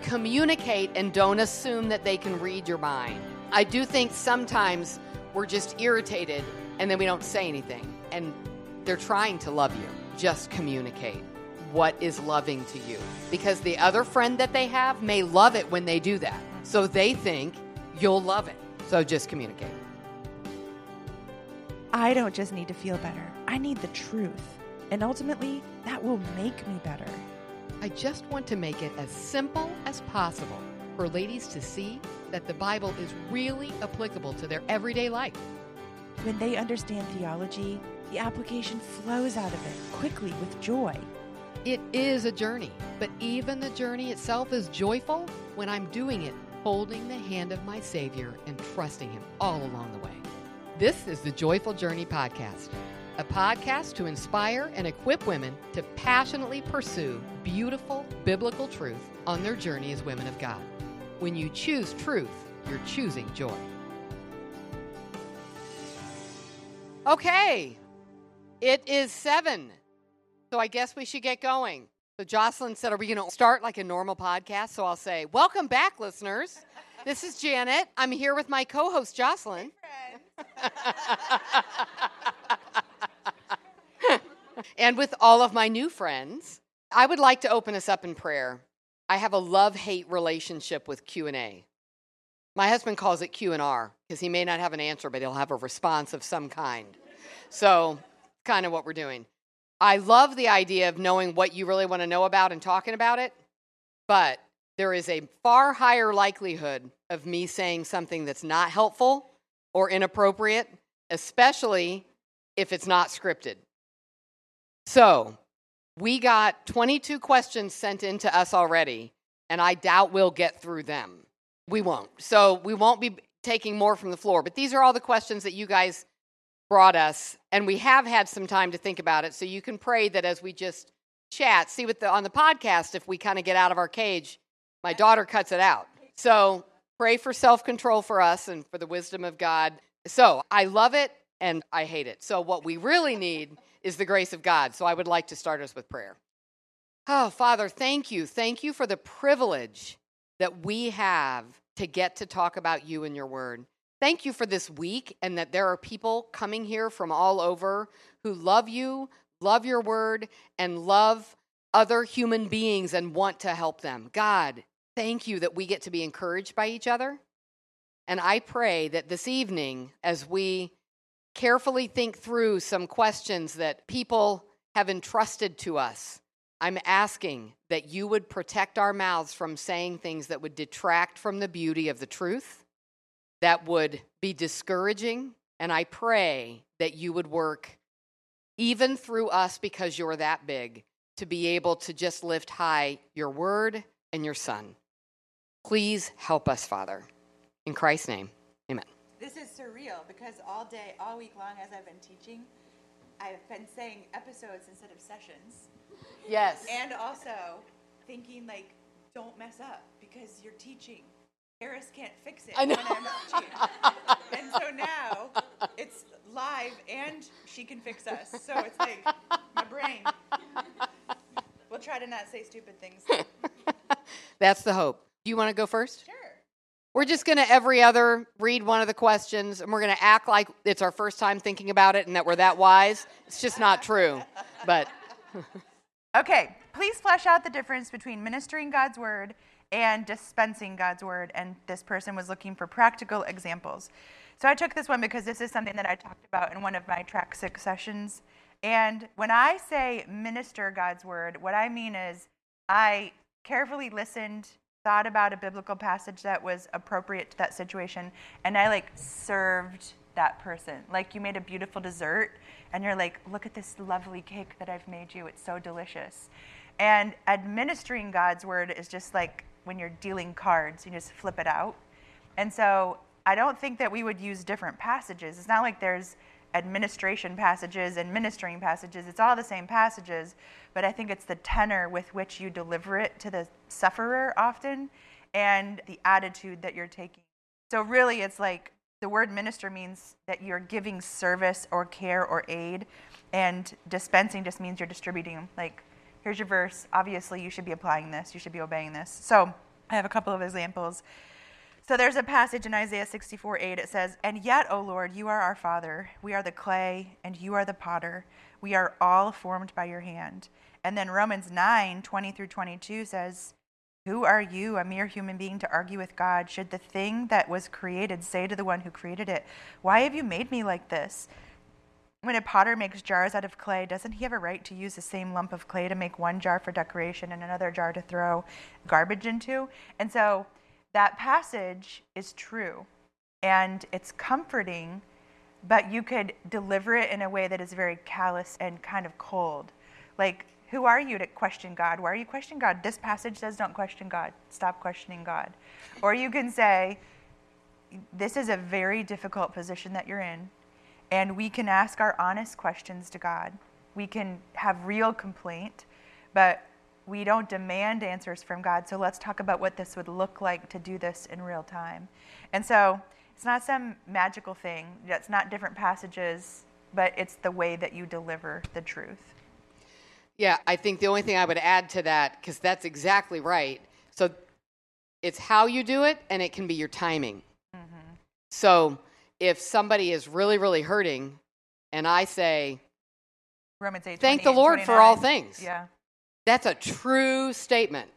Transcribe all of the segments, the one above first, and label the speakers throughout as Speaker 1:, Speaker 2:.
Speaker 1: communicate and don't assume that they can read your mind. I do think sometimes we're just irritated and then we don't say anything. And they're trying to love you. Just communicate what is loving to you. Because the other friend that they have may love it when they do that. So they think you'll love it. So just communicate.
Speaker 2: I don't just need to feel better. I need the truth. And ultimately, that will make me better.
Speaker 1: I just want to make it as simple as possible for ladies to see that the Bible is really applicable to their everyday life.
Speaker 2: When they understand theology, the application flows out of it quickly with joy.
Speaker 1: It is a journey, but even the journey itself is joyful when I'm doing it, holding the hand of my Savior and trusting Him all along the way. This is the Joyful Journey Podcast, a podcast to inspire and equip women to passionately pursue beautiful biblical truth on their journey as women of God. When you choose truth, you're choosing joy. Okay, it is 7, so I guess we should get going. So Jocelyn said, are we going to start like a normal podcast? So I'll say, welcome back, listeners. This is Janet. I'm here with my co-host, Jocelyn.
Speaker 2: Hey,
Speaker 1: And with all of my new friends. I would like to open us up in prayer. I have a love-hate relationship with Q&A. My husband calls it Q&R because he may not have an answer, but he'll have a response of some kind. So kind of what we're doing. I love the idea of knowing what you really want to know about and talking about it, but there is a far higher likelihood of me saying something that's not helpful or inappropriate, especially if it's not scripted. So we got 22 questions sent in to us already, and I doubt we'll get through them. We won't. So we won't be taking more from the floor, but these are all the questions that you guys brought us, and we have had some time to think about it, so you can pray that as we just chat, see what on the podcast, if we kind of get out of our cage, my daughter cuts it out. So pray for self-control for us and for the wisdom of God. So I love it and I hate it. So what we really need is the grace of God. So I would like to start us with prayer. Oh, Father, thank you. Thank you for the privilege that we have to get to talk about you and your word. Thank you for this week and that there are people coming here from all over who love you, love your word, and love other human beings and want to help them. God, thank you that we get to be encouraged by each other. And I pray that this evening, as we carefully think through some questions that people have entrusted to us, I'm asking that you would protect our mouths from saying things that would detract from the beauty of the truth, that would be discouraging, and I pray that you would work even through us because you're that big to be able to just lift high your word and your son. Please help us, Father. In Christ's name, amen.
Speaker 3: This is surreal because all day, all week long as I've been teaching, I've been saying episodes instead of sessions.
Speaker 1: Yes.
Speaker 3: And also thinking like, don't mess up because you're teaching. Harris can't fix it
Speaker 1: I know.
Speaker 3: when I'm teaching. And so now it's live and she can fix us. So it's like my brain. We'll try to not say stupid things.
Speaker 1: That's the hope. Do you want to go first?
Speaker 3: Sure.
Speaker 1: We're just going to every other read one of the questions, and we're going to act like it's our first time thinking about it and that we're that wise. It's just not true. But
Speaker 3: Okay, please flesh out the difference between ministering God's word and dispensing God's word. And this person was looking for practical examples. So I took this one because this is something that I talked about in one of my track 6 sessions. And when I say minister God's word, what I mean is I carefully listened, thought about a biblical passage that was appropriate to that situation, and I served that person. Like you made a beautiful dessert and you're like, look at this lovely cake that I've made you. It's so delicious. And administering God's word is just like when you're dealing cards, you just flip it out. And so I don't think that we would use different passages. It's not like there's administration passages and ministering passages. It's all the same passages, but I think it's the tenor with which you deliver it to the sufferer often and the attitude that you're taking. So really it's like the word minister means that you're giving service or care or aid, and dispensing just means you're distributing. Like, here's your verse. Obviously, you should be applying this. You should be obeying this. So I have a couple of examples. So there's a passage in Isaiah 64:8. It says, "And yet, O Lord, you are our Father. We are the clay, and you are the potter. We are all formed by your hand." And then Romans 9:20 through 22 says, "Who are you, a mere human being, to argue with God? Should the thing that was created say to the one who created it, 'Why have you made me like this?' When a potter makes jars out of clay, doesn't he have a right to use the same lump of clay to make one jar for decoration and another jar to throw garbage into?" And so that passage is true, and it's comforting, but you could deliver it in a way that is very callous and kind of cold. Like, who are you to question God? Why are you questioning God? This passage says don't question God. Stop questioning God. Or you can say, this is a very difficult position that you're in, and we can ask our honest questions to God. We can have real complaint, but we don't demand answers from God. So let's talk about what this would look like to do this in real time. And so it's not some magical thing. It's not different passages, but it's the way that you deliver the truth.
Speaker 1: Yeah, I think the only thing I would add to that, because that's exactly right. So it's how you do it, and it can be your timing. Mm-hmm. So if somebody is really, really hurting, and I say,
Speaker 3: Romans 8,
Speaker 1: thank the Lord for all things.
Speaker 3: Yeah.
Speaker 1: That's a true statement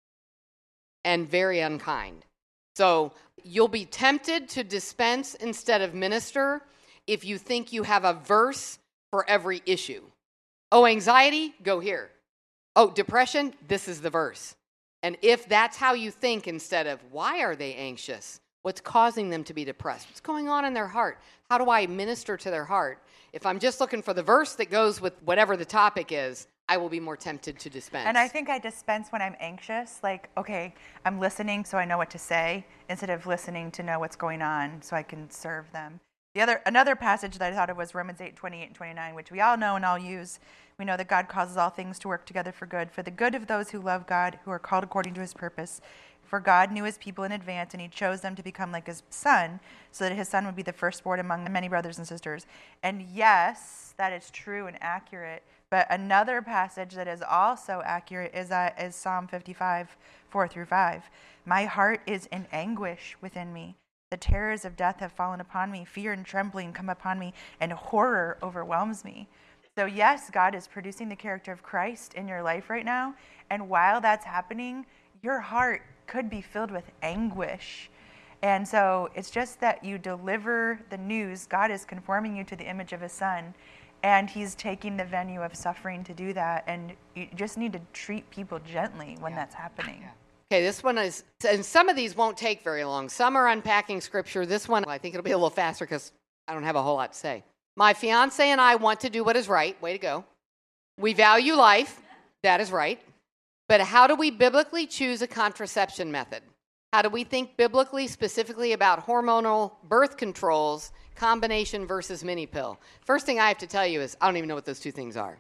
Speaker 1: and very unkind. So you'll be tempted to dispense instead of minister if you think you have a verse for every issue. Oh, anxiety, go here. Oh, depression, this is the verse. And if that's how you think instead of why are they anxious? What's causing them to be depressed? What's going on in their heart? How do I minister to their heart? If I'm just looking for the verse that goes with whatever the topic is, I will be more tempted to dispense.
Speaker 3: And I think I dispense when I'm anxious. Like, okay, I'm listening so I know what to say instead of listening to know what's going on so I can serve them. Another passage that I thought of was Romans 8:28 and 29, which we all know and all use. We know that God causes all things to work together for the good of those who love God, who are called according to his purpose. For God knew his people in advance, and he chose them to become like his son, so that his son would be the firstborn among many brothers and sisters. And yes, that is true and accurate. But another passage that is also accurate is Psalm 55, 4 through 5. My heart is in anguish within me. The terrors of death have fallen upon me. Fear and trembling come upon me, and horror overwhelms me. So yes, God is producing the character of Christ in your life right now. And while that's happening, your heart could be filled with anguish. And so it's just that you deliver the news. God is conforming you to the image of his son, and he's taking the venue of suffering to do that. And you just need to treat people gently when that's happening.
Speaker 1: Yeah. Okay, this one is, and some of these won't take very long. Some are unpacking scripture. This one, I think it'll be a little faster because I don't have a whole lot to say. My fiance and I want to do what is right. Way to go. We value life. That is right. But how do we biblically choose a contraception method? How do we think biblically, specifically about hormonal birth controls, combination versus mini pill? First thing I have to tell you is I don't even know what those two things are.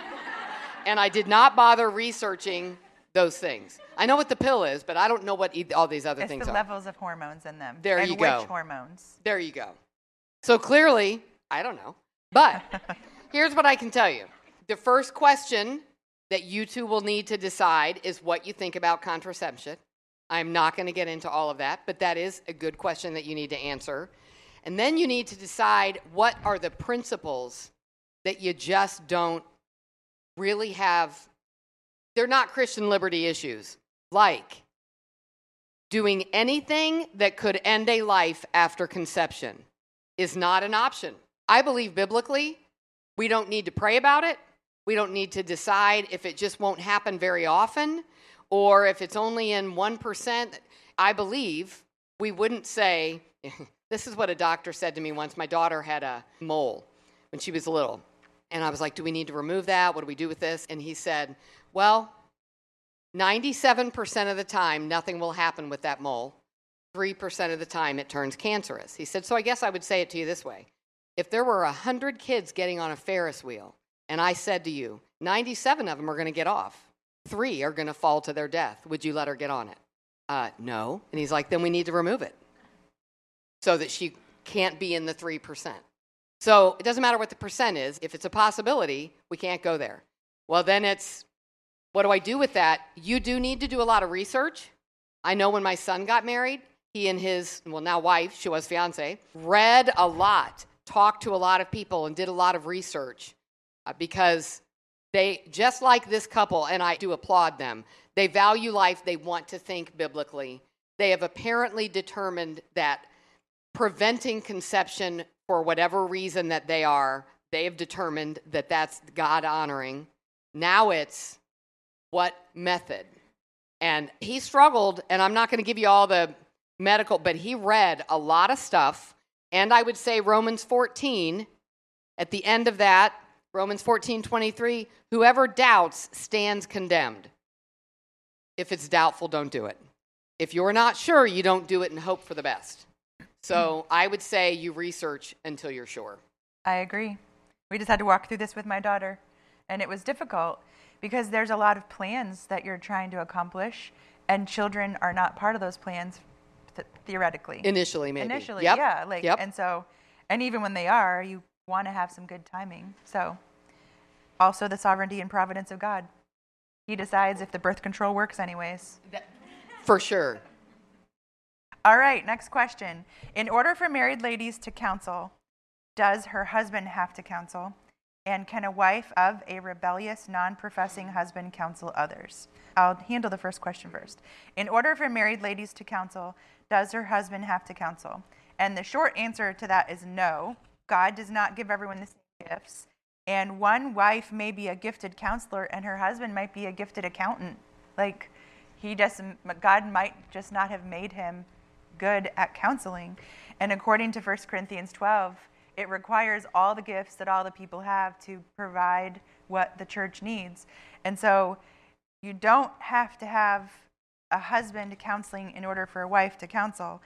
Speaker 1: And I did not bother researching those things. I know what the pill is, but I don't know what all these other things are.
Speaker 3: It's the levels of hormones in them.
Speaker 1: There you go.
Speaker 3: And which hormones.
Speaker 1: There you go. So clearly, I don't know. But here's what I can tell you. The first question that you two will need to decide is what you think about contraception. I'm not going to get into all of that, but that is a good question that you need to answer. And then you need to decide what are the principles that you just don't really have. They're not Christian liberty issues, like doing anything that could end a life after conception is not an option. I believe biblically, we don't need to pray about it. We don't need to decide if it just won't happen very often or if it's only in 1%. I believe we wouldn't say, this is what a doctor said to me once. My daughter had a mole when she was little. And I was like, do we need to remove that? What do we do with this? And he said, well, 97% of the time, nothing will happen with that mole. 3% of the time, it turns cancerous. He said, so I guess I would say it to you this way. If there were 100 kids getting on a Ferris wheel, and I said to you, 97 of them are going to get off. 3 are going to fall to their death. Would you let her get on it? No. And he's like, then we need to remove it so that she can't be in the 3%. So it doesn't matter what the percent is. If it's a possibility, we can't go there. Well, then it's, what do I do with that? You do need to do a lot of research. I know when my son got married, he and his, well, now wife, she was fiance, read a lot, talked to a lot of people, and did a lot of research because they, just like this couple, and I do applaud them, they value life, they want to think biblically. They have apparently determined that preventing conception for whatever reason that they have determined that that's God honoring. Now it's what method? And he struggled, and I'm not going to give you all the medical, but he read a lot of stuff. And I would say Romans 14, at the end of that, Romans 14:23, whoever doubts stands condemned. If it's doubtful, don't do it. If you're not sure, you don't do it and hope for the best. So I would say you research until you're sure.
Speaker 3: I agree. We just had to walk through this with my daughter, and it was difficult because there's a lot of plans that you're trying to accomplish, and children are not part of those plans theoretically.
Speaker 1: Initially, maybe.
Speaker 3: Initially,
Speaker 1: Yep.
Speaker 3: yeah.
Speaker 1: Yep.
Speaker 3: And so, and even when they are, you want to have some good timing. So, also the sovereignty and providence of God. He decides if the birth control works anyways.
Speaker 1: For sure.
Speaker 3: All right, next question. In order for married ladies to counsel, does her husband have to counsel? And can a wife of a rebellious, non-professing husband counsel others? I'll handle the first question first. In order for married ladies to counsel, does her husband have to counsel? And the short answer to that is no. God does not give everyone the same gifts. And one wife may be a gifted counselor, and her husband might be a gifted accountant. Like, God might just not have made him good at counseling. And according to 1 Corinthians 12, it requires all the gifts that all the people have to provide what the church needs. And so you don't have to have a husband counseling in order for a wife to counsel,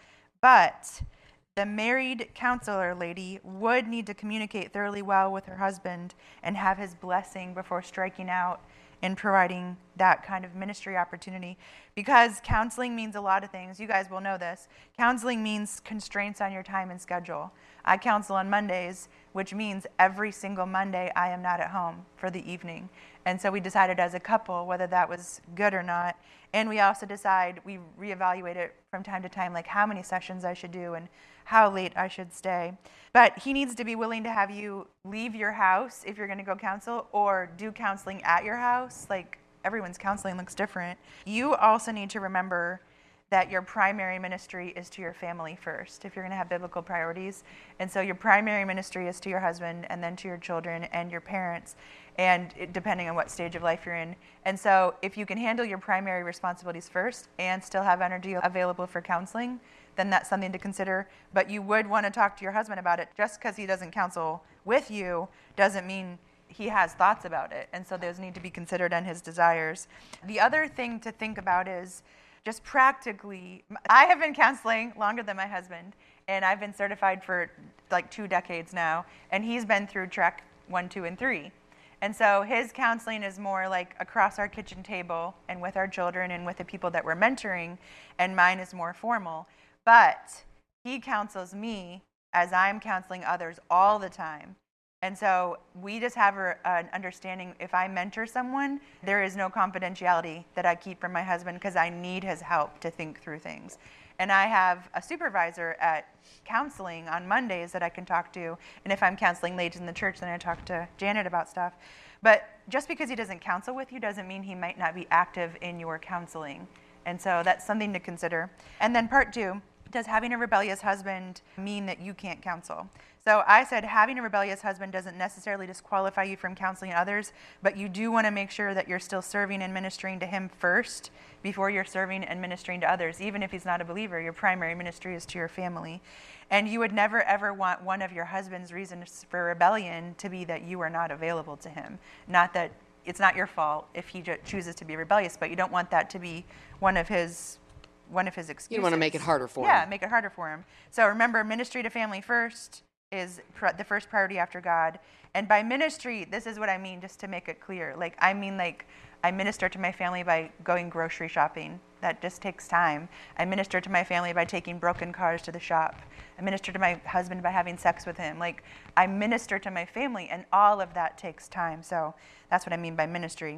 Speaker 3: but the married counselor lady would need to communicate thoroughly well with her husband and have his blessing before striking out in providing that kind of ministry opportunity, because counseling means a lot of things. You guys will know this. Counseling means constraints on your time and schedule. I counsel on Mondays, which means every single Monday I am not at home for the evening. And so we decided as a couple whether that was good or not. And we also decide, we reevaluate it from time to time, like how many sessions I should do and how late I should stay. But he needs to be willing to have you leave your house if you're going to go counsel, or do counseling at your house. Like, everyone's counseling looks different. You also need to remember that your primary ministry is to your family first, if you're going to have biblical priorities. And so your primary ministry is to your husband, and then to your children and your parents, and depending on what stage of life you're in. And so if you can handle your primary responsibilities first and still have energy available for counseling, then that's something to consider. But you would want to talk to your husband about it. Just because he doesn't counsel with you doesn't mean he has thoughts about it. And so those need to be considered and his desires. The other thing to think about is just practically, I have been counseling longer than my husband, and I've been certified for like 2 decades now, and he's been through track 1, 2, and 3. And so his counseling is more like across our kitchen table and with our children and with the people that we're mentoring, and mine is more formal. But he counsels me as I'm counseling others all the time. And so we just have an understanding, if I mentor someone, there is no confidentiality that I keep from my husband, because I need his help to think through things. And I have a supervisor at counseling on Mondays that I can talk to. And if I'm counseling ladies in the church, then I talk to Janet about stuff. But just because he doesn't counsel with you doesn't mean he might not be active in your counseling. And so that's something to consider. And then part 2, does having a rebellious husband mean that you can't counsel? So I said having a rebellious husband doesn't necessarily disqualify you from counseling others, but you do want to make sure that you're still serving and ministering to him first before you're serving and ministering to others. Even if he's not a believer, your primary ministry is to your family. And you would never, ever want one of your husband's reasons for rebellion to be that you are not available to him. Not that it's not your fault if he chooses to be rebellious, but you don't want that to be one of his excuses.
Speaker 1: You want to make it harder for him.
Speaker 3: Yeah, make it harder for him. So remember, ministry to family first is the first priority after God. And by ministry, this is what I mean, just to make it clear. I minister to my family by going grocery shopping. That just takes time. I minister to my family by taking broken cars to the shop. I minister to my husband by having sex with him. I minister to my family, and all of that takes time. So that's what I mean by ministry.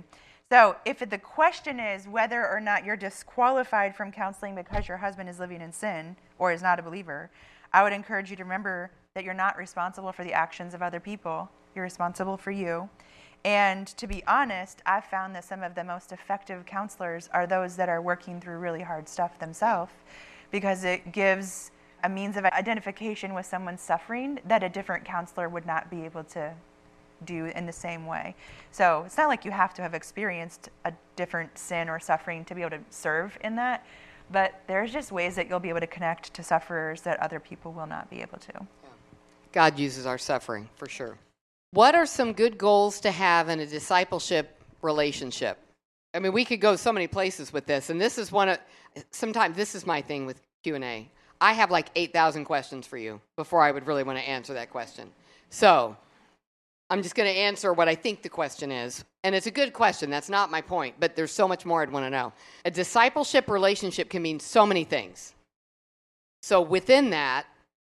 Speaker 3: So if the question is whether or not you're disqualified from counseling because your husband is living in sin or is not a believer, I would encourage you to remember that you're not responsible for the actions of other people. You're responsible for you. And to be honest, I've found that some of the most effective counselors are those that are working through really hard stuff themselves, because it gives a means of identification with someone's suffering that a different counselor would not be able to do in the same way. So it's not like you have to have experienced a different sin or suffering to be able to serve in that, but there's just ways that you'll be able to connect to sufferers that other people will not be able to.
Speaker 1: God uses our suffering, for sure. What are some good goals to have in a discipleship relationship? I mean, we could go so many places with this, and this is sometimes this is my thing with Q&A. I have like 8,000 questions for you before I would really want to answer that question. So I'm just going to answer what I think the question is. And it's a good question. That's not my point. But there's so much more I'd want to know. A discipleship relationship can mean so many things. So within that,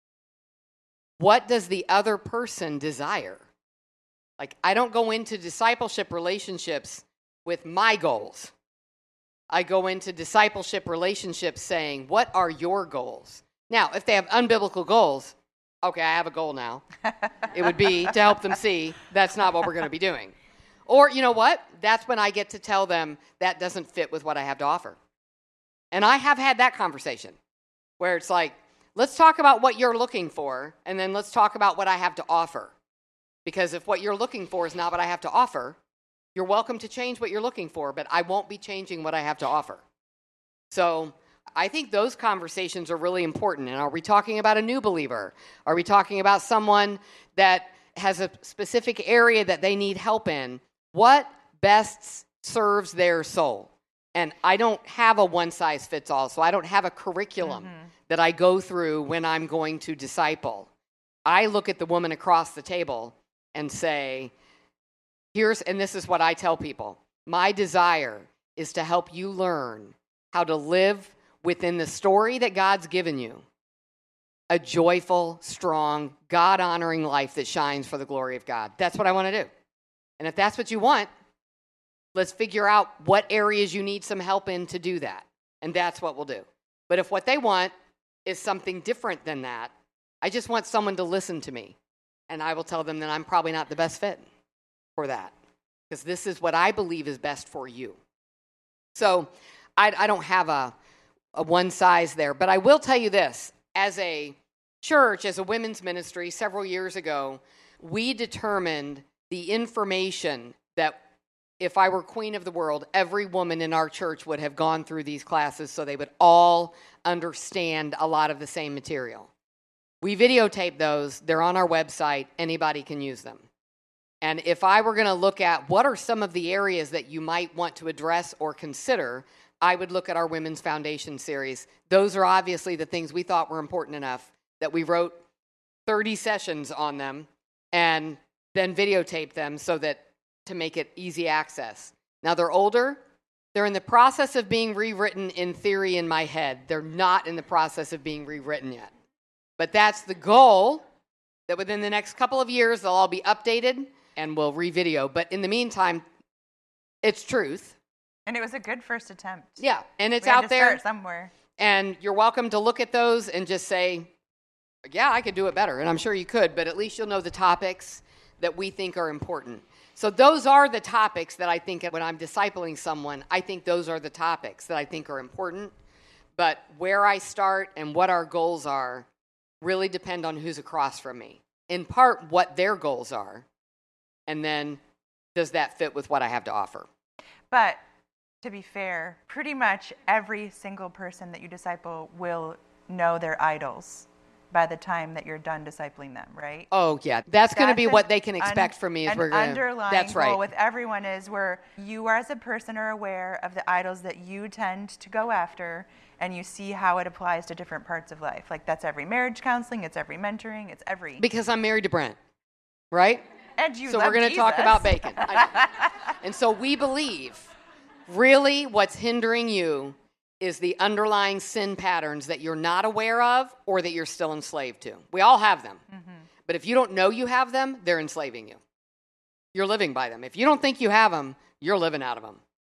Speaker 1: what does the other person desire? Like, I don't go into discipleship relationships with my goals. I go into discipleship relationships saying, what are your goals? Now, if they have unbiblical goals, okay, I have a goal now. It would be to help them see that's not what we're going to be doing. Or, you know what? That's when I get to tell them that doesn't fit with what I have to offer. And I have had that conversation where it's like, let's talk about what you're looking for, and then let's talk about what I have to offer. Because if what you're looking for is not what I have to offer, you're welcome to change what you're looking for, but I won't be changing what I have to offer. So I think those conversations are really important. And are we talking about a new believer? Are we talking about someone that has a specific area that they need help in? What best serves their soul? And I don't have a one-size-fits-all, so I don't have a curriculum that I go through when I'm going to disciple. I look at the woman across the table and say, and this is what I tell people, my desire is to help you learn how to live within the story that God's given you, a joyful, strong, God-honoring life that shines for the glory of God. That's what I want to do. And if that's what you want, let's figure out what areas you need some help in to do that. And that's what we'll do. But if what they want is something different than that, I just want someone to listen to me. And I will tell them that I'm probably not the best fit for that, because this is what I believe is best for you. So I don't have a one size there, but I will tell you this. As a church, as a women's ministry, several years ago, we determined the information that if I were queen of the world, every woman in our church would have gone through these classes so they would all understand a lot of the same material. We videotape those. They're on our website. Anybody can use them. And if I were going to look at what are some of the areas that you might want to address or consider, I would look at our Women's Foundation series. Those are obviously the things we thought were important enough that we wrote 30 sessions on them and then videotaped them so that to make it easy access. Now they're older. They're in the process of being rewritten in theory in my head. They're not in the process of being rewritten yet. But that's the goal, that within the next couple of years, they'll all be updated and we'll re-video. But in the meantime, it's truth.
Speaker 3: And it was a good first attempt.
Speaker 1: Yeah, and it's
Speaker 3: we had
Speaker 1: out
Speaker 3: to
Speaker 1: there.
Speaker 3: Start somewhere.
Speaker 1: And you're welcome to look at those and just say, yeah, I could do it better. And I'm sure you could, but at least you'll know the topics that we think are important. So those are the topics that I think when I'm discipling someone, I think those are the topics that I think are important. But where I start and what our goals are really depend on who's across from me. In part, what their goals are. And then does that fit with what I have to offer?
Speaker 3: But to be fair, pretty much every single person that you disciple will know their idols by the time that you're done discipling them, right?
Speaker 1: Oh, yeah. That's going to be what they can expect from me.
Speaker 3: An underlying
Speaker 1: that's right.
Speaker 3: goal with everyone is where you as a person are aware of the idols that you tend to go after, and you see how it applies to different parts of life. Like that's every marriage counseling, it's every mentoring, it's every...
Speaker 1: Because I'm married to Brent, right?
Speaker 3: And you
Speaker 1: so
Speaker 3: love
Speaker 1: we're going to
Speaker 3: Jesus.
Speaker 1: talk about bacon. And so we believe really what's hindering you is the underlying sin patterns that you're not aware of or that you're still enslaved to. We all have them. Mm-hmm. But if you don't know you have them, they're enslaving you. You're living by them. If you don't think you have them, you're living out of them.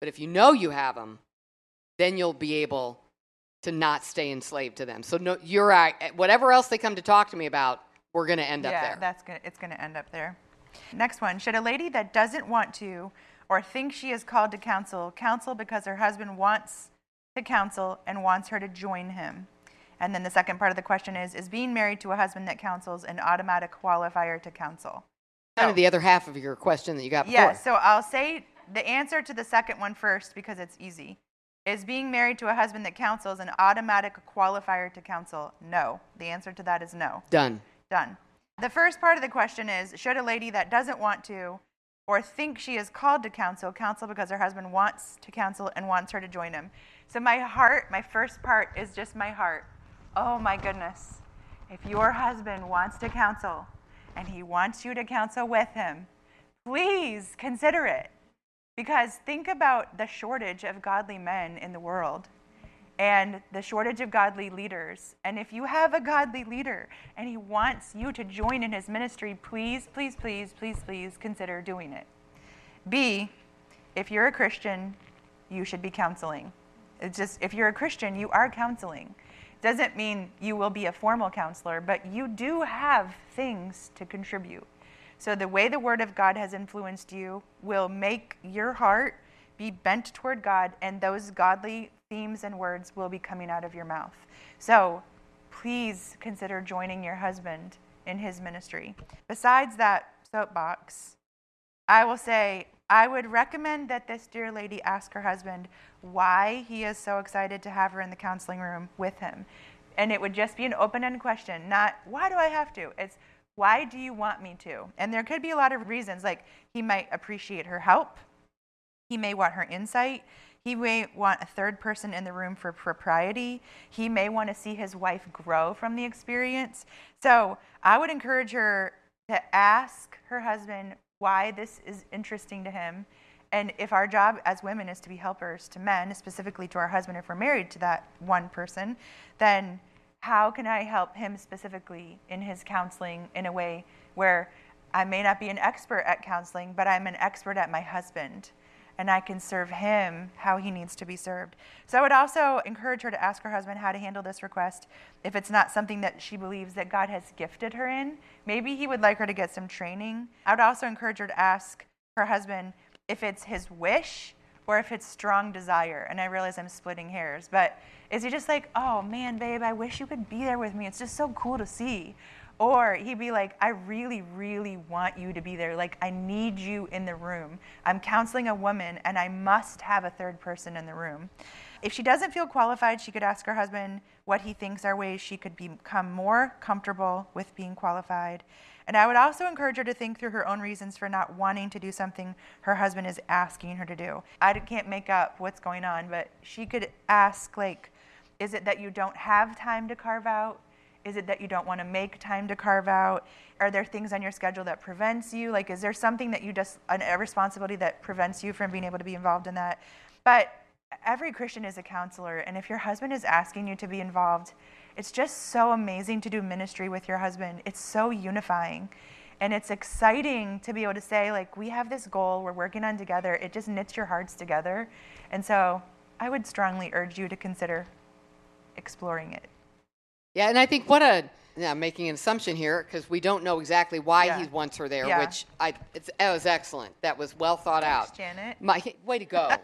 Speaker 1: But if you know you have them, then you'll be able to not stay enslaved to them. So no, whatever else they come to talk to me about, we're going to end up there.
Speaker 3: Yeah, it's going to end up there. Next one. Should a lady that doesn't want to or thinks she is called to counsel because her husband wants to counsel and wants her to join him? And then the second part of the question is being married to a husband that counsels an automatic qualifier to counsel?
Speaker 1: Kind of the other half of your question that you got before.
Speaker 3: Yeah, so I'll say the answer to the second one first because it's easy. Is being married to a husband that counsels an automatic qualifier to counsel? No. The answer to that is no.
Speaker 1: Done.
Speaker 3: The first part of the question is, should a lady that doesn't want to or think she is called to counsel because her husband wants to counsel and wants her to join him? So my first part is just my heart. Oh my goodness. If your husband wants to counsel and he wants you to counsel with him, please consider it. Because think about the shortage of godly men in the world and the shortage of godly leaders. And if you have a godly leader and he wants you to join in his ministry, please, please, please, please, please consider doing it. B, if you're a Christian, you should be counseling. It's just, if you're a Christian, you are counseling. Doesn't mean you will be a formal counselor, but you do have things to contribute. So the way the Word of God has influenced you will make your heart be bent toward God, and those godly themes and words will be coming out of your mouth. So please consider joining your husband in his ministry. Besides that soapbox, I will say I would recommend that this dear lady ask her husband why he is so excited to have her in the counseling room with him. And it would just be an open-ended question, not why do I have to? It's why do you want me to? And there could be a lot of reasons, like he might appreciate her help. He may want her insight. He may want a third person in the room for propriety. He may want to see his wife grow from the experience. So I would encourage her to ask her husband why this is interesting to him. And if our job as women is to be helpers to men, specifically to our husband, if we're married to that one person, then how can I help him specifically in his counseling in a way where I may not be an expert at counseling, but I'm an expert at my husband, and I can serve him how he needs to be served. So I would also encourage her to ask her husband how to handle this request. If it's not something that she believes that God has gifted her in, maybe he would like her to get some training. I would also encourage her to ask her husband if it's his wish or if it's strong desire. And I realize I'm splitting hairs, but is he just like, oh man, babe, I wish you could be there with me. It's just so cool to see. Or he'd be like, I really, really want you to be there. Like, I need you in the room. I'm counseling a woman and I must have a third person in the room. If she doesn't feel qualified, she could ask her husband what he thinks are ways she could become more comfortable with being qualified. And I would also encourage her to think through her own reasons for not wanting to do something her husband is asking her to do. I can't make up what's going on, but she could ask, like, is it that you don't have time to carve out? Is it that you don't want to make time to carve out? Are there things on your schedule that prevents you? Like, is there something that a responsibility that prevents you from being able to be involved in that? But every Christian is a counselor, and if your husband is asking you to be involved, it's just so amazing to do ministry with your husband. It's so unifying. And it's exciting to be able to say, like, we have this goal we're working on together. It just knits your hearts together. And so I would strongly urge you to consider exploring it.
Speaker 1: Yeah, and I think I'm making an assumption here because we don't know exactly why he wants her there, which it was excellent. That was well thought out.
Speaker 3: Janet.
Speaker 1: Way to go.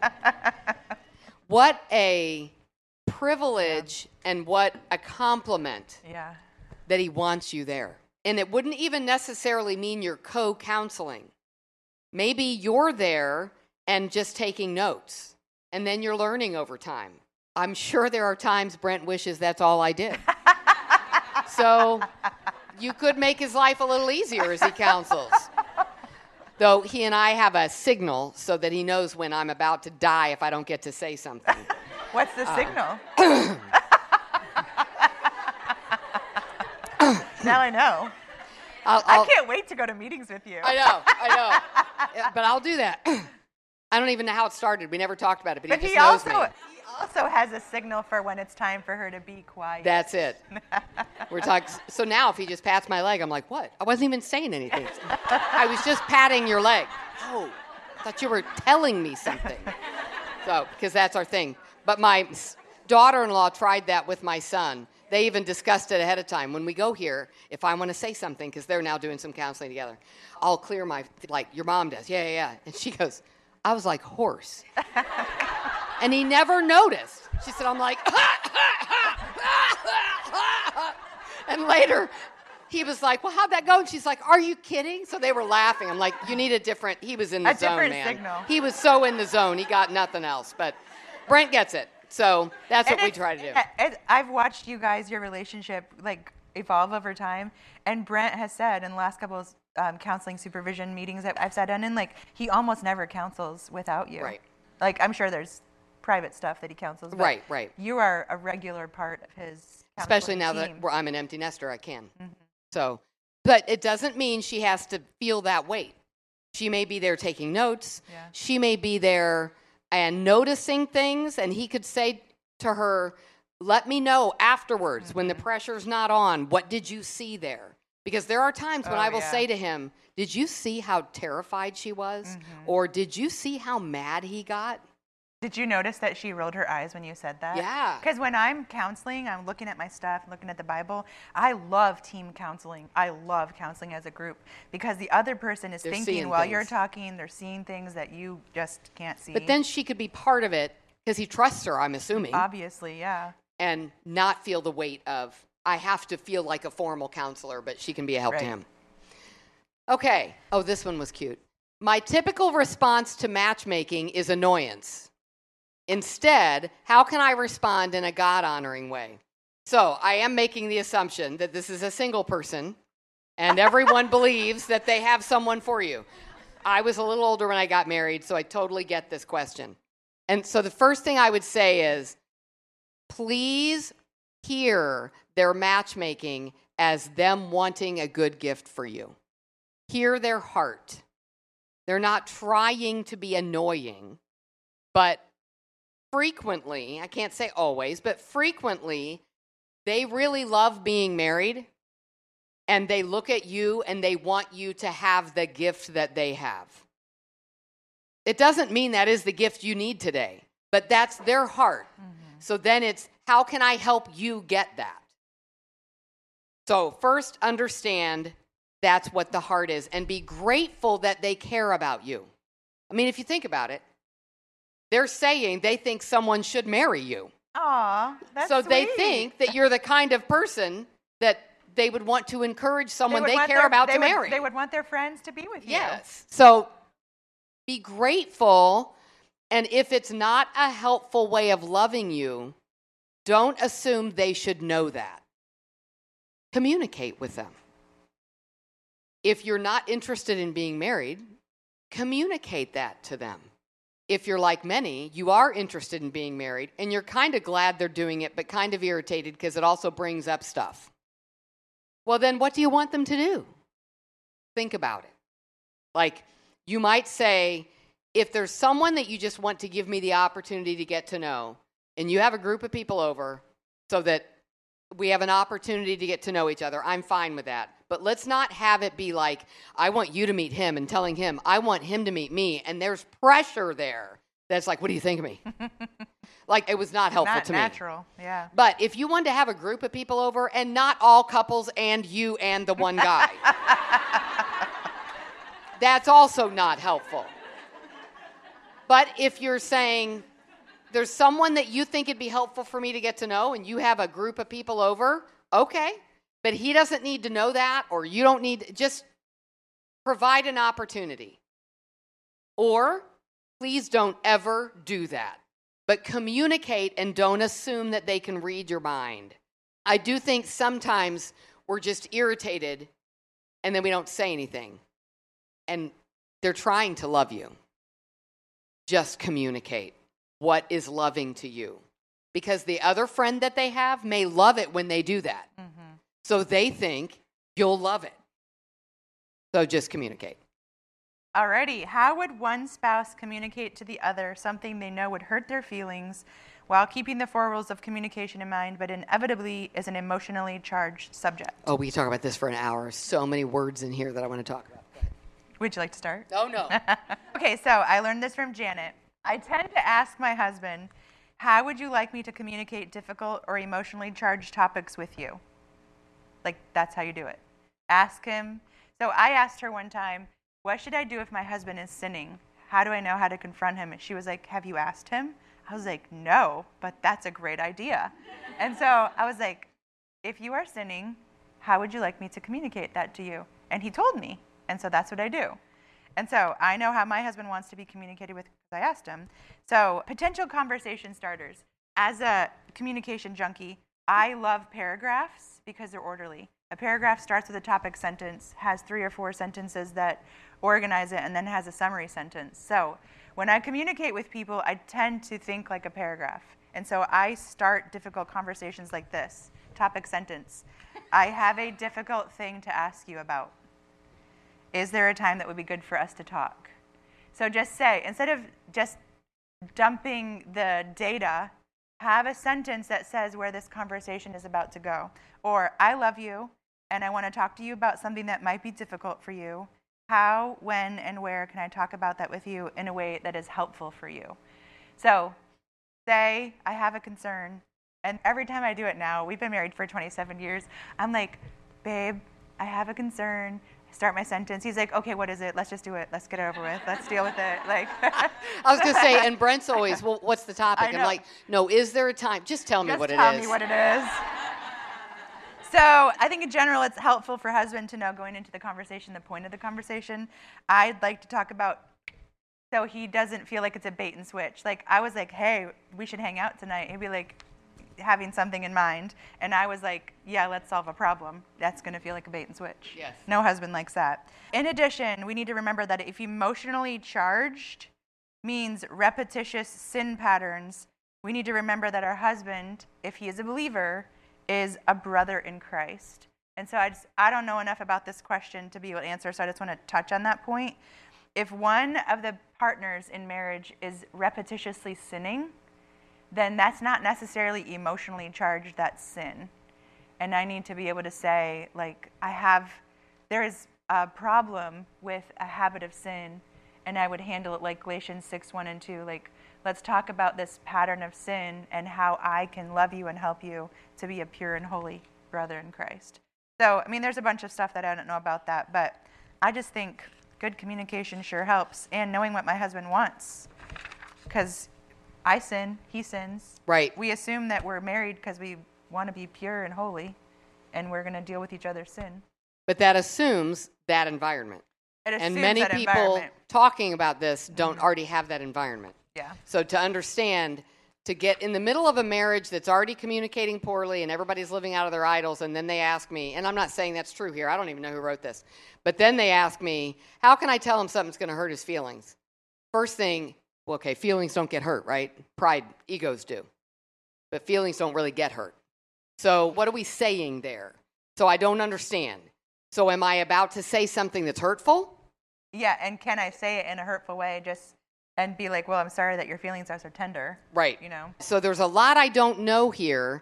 Speaker 1: What a privilege and what a compliment that he wants you there. And it wouldn't even necessarily mean you're co-counseling. Maybe you're there and just taking notes, and then you're learning over time. I'm sure there are times Brent wishes that's all I did. So you could make his life a little easier as he counsels. Though he and I have a signal so that he knows when I'm about to die if I don't get to say something.
Speaker 3: What's the signal? Now I know. I can't wait to go to meetings with you.
Speaker 1: I know. Yeah, but I'll do that. I don't even know how it started. We never talked about it, but he just knows me.
Speaker 3: He also has a signal for when it's time for her to be quiet.
Speaker 1: That's it. We're talking. So now if he just pats my leg, I'm like, what? I wasn't even saying anything. I was just patting your leg. Oh, I thought you were telling me something. So, because that's our thing. But my daughter-in-law tried that with my son. They even discussed it ahead of time. When we go here, if I want to say something, because they're now doing some counseling together, I'll clear my, like your mom does. Yeah. And she goes, I was like horse. And he never noticed. She said, I'm like, and later he was like, well, how'd that go? And she's like, are you kidding? So they were laughing. I'm like, you need a different, he was in the zone, man.
Speaker 3: Signal.
Speaker 1: He was so in the zone. He got nothing else. But Brent gets it. So that's what we try to do.
Speaker 3: I've watched you guys, your relationship, like evolve over time. And Brent has said in the last couple of counseling supervision meetings that I've sat in, and like he almost never counsels without you.
Speaker 1: Right.
Speaker 3: Like I'm sure there's private stuff that he counsels. But
Speaker 1: Right.
Speaker 3: You are a regular part of his
Speaker 1: especially now
Speaker 3: team.
Speaker 1: that I'm an empty nester, I can.
Speaker 3: Mm-hmm.
Speaker 1: So, but it doesn't mean she has to feel that weight. She may be there taking notes.
Speaker 3: Yeah.
Speaker 1: She may be there and noticing things, and he could say to her, let me know afterwards when the pressure's not on. What did you see there? Because there are times when I will say to him, did you see how terrified she was? Or did you see how mad he got?
Speaker 3: Did you notice that she rolled her eyes when you said that?
Speaker 1: Yeah.
Speaker 3: Because when I'm counseling, I'm looking at my stuff, looking at the Bible. I love team counseling. I love counseling as a group because the other person is thinking while you're talking, they're seeing things that you just can't see.
Speaker 1: But then she could be part of it because he trusts her, I'm assuming.
Speaker 3: Obviously, yeah.
Speaker 1: And not feel the weight of, I have to feel like a formal counselor, but she can be a help to him. Okay. Oh, this one was cute. My typical response to matchmaking is annoyance. Instead, how can I respond in a God-honoring way? So I am making the assumption that this is a single person, and everyone believes that they have someone for you. I was a little older when I got married, so I totally get this question. And so the first thing I would say is, please hear their matchmaking as them wanting a good gift for you. Hear their heart. They're not trying to be annoying, but frequently, I can't say always, but frequently, they really love being married, and they look at you and they want you to have the gift that they have. It doesn't mean that is the gift you need today, but that's their heart. So then it's, how can I help you get that? So first, understand that's what the heart is, and be grateful that they care about you. I mean, if you think about it, they're saying they think someone should marry you.
Speaker 3: Aw, that's
Speaker 1: so
Speaker 3: sweet.
Speaker 1: they think that you're the kind of person that they would want to encourage someone they care about to marry.
Speaker 3: They would want their friends to be with you.
Speaker 1: Yes. So be grateful, and if it's not a helpful way of loving you, don't assume they should know that. Communicate with them. If you're not interested in being married, communicate that to them. If you're like many, you are interested in being married, and you're kind of glad they're doing it, but kind of irritated because it also brings up stuff. Well, then what do you want them to do? Think about it. Like, you might say, if there's someone that you just want to give me the opportunity to get to know, and you have a group of people over so that we have an opportunity to get to know each other, I'm fine with that. But let's not have it be like, I want you to meet him, and telling him, I want him to meet me, and there's pressure there. That's like, what do you think of me? Like, it was not helpful to me.
Speaker 3: Not natural, yeah.
Speaker 1: But if you wanted to have a group of people over, and not all couples and you and the one guy, that's also not helpful. But if you're saying, there's someone that you think it'd be helpful for me to get to know, and you have a group of people over, okay. But he doesn't need to know that, or you don't need, just provide an opportunity. Or please don't ever do that. But communicate, and don't assume that they can read your mind. I do think sometimes we're just irritated and then we don't say anything. And they're trying to love you. Just communicate what is loving to you. Because the other friend that they have may love it when they do that. So they think you'll love it. So just communicate.
Speaker 3: Alrighty. How would one spouse communicate to the other something they know would hurt their feelings while keeping the 4 rules of communication in mind, but inevitably is an emotionally charged subject?
Speaker 1: Oh, we can talk about this for an hour. So many words in here that I want to talk about.
Speaker 3: Would you like to start?
Speaker 1: Oh, no.
Speaker 3: Okay, so I learned this from Janet. I tend to ask my husband, how would you like me to communicate difficult or emotionally charged topics with you? Like, that's how you do it. Ask him. So I asked her one time, what should I do if my husband is sinning? How do I know how to confront him? And she was like, have you asked him? I was like, no, but that's a great idea. And so I was like, if you are sinning, how would you like me to communicate that to you? And he told me. And so that's what I do. And so I know how my husband wants to be communicated with because I asked him. So potential conversation starters. As a communication junkie, I love paragraphs because they're orderly. A paragraph starts with a topic sentence, has 3 or 4 sentences that organize it, and then has a summary sentence. So when I communicate with people, I tend to think like a paragraph. And so I start difficult conversations like this. Topic sentence. I have a difficult thing to ask you about. Is there a time that would be good for us to talk? So just say, instead of just dumping the data, have a sentence that says where this conversation is about to go. Or, I love you, and I want to talk to you about something that might be difficult for you. How, when, and where can I talk about that with you in a way that is helpful for you? So say, I have a concern. And every time I do it now, we've been married for 27 years, I'm like, babe, I have a concern. I start my sentence. He's like, okay, what is it? Let's just do it. Let's get it over with. Let's deal with it. Like,
Speaker 1: I was going to say, and Brent's always, well, what's the topic? I'm like, no, is there a time? Just tell me what it is.
Speaker 3: Just tell me what it is. So I think in general, it's helpful for husband to know going into the conversation, the point of the conversation. I'd like to talk about, so he doesn't feel like it's a bait and switch. Like, I was like, hey, we should hang out tonight. He'd be like, having something in mind, and I was like, yeah, let's solve a problem. That's going to feel like a bait and switch.
Speaker 1: Yes.
Speaker 3: No husband likes that. In addition, we need to remember that if emotionally charged means repetitious sin patterns, we need to remember that our husband, if he is a believer, is a brother in Christ. And so I don't know enough about this question to be able to answer, so I just want to touch on that point. If one of the partners in marriage is repetitiously sinning, then that's not necessarily emotionally charged, that's sin. And I need to be able to say, like, there is a problem with a habit of sin, and I would handle it like Galatians 6:1-2, like, let's talk about this pattern of sin and how I can love you and help you to be a pure and holy brother in Christ. So, I mean, there's a bunch of stuff that I don't know about that, but I just think good communication sure helps, and knowing what my husband wants, because I sin, he sins.
Speaker 1: Right.
Speaker 3: We assume that we're married because we want to be pure and holy, and we're going to deal with each other's sin.
Speaker 1: But that assumes that environment.
Speaker 3: It assumes
Speaker 1: and many
Speaker 3: that
Speaker 1: people
Speaker 3: environment.
Speaker 1: talking about this don't already have that environment.
Speaker 3: Yeah.
Speaker 1: So to understand, to get in the middle of a marriage that's already communicating poorly and everybody's living out of their idols, and then they ask me, and I'm not saying that's true here, I don't even know who wrote this, but then they ask me, how can I tell him something's going to hurt his feelings? First thing, well, okay, feelings don't get hurt, right? Pride, egos do. But feelings don't really get hurt. So what are we saying there? So I don't understand. So am I about to say something that's hurtful?
Speaker 3: Yeah, and can I say it in a hurtful way and be like, well, I'm sorry that your feelings are so tender.
Speaker 1: Right.
Speaker 3: You know?
Speaker 1: So there's a lot I don't know here,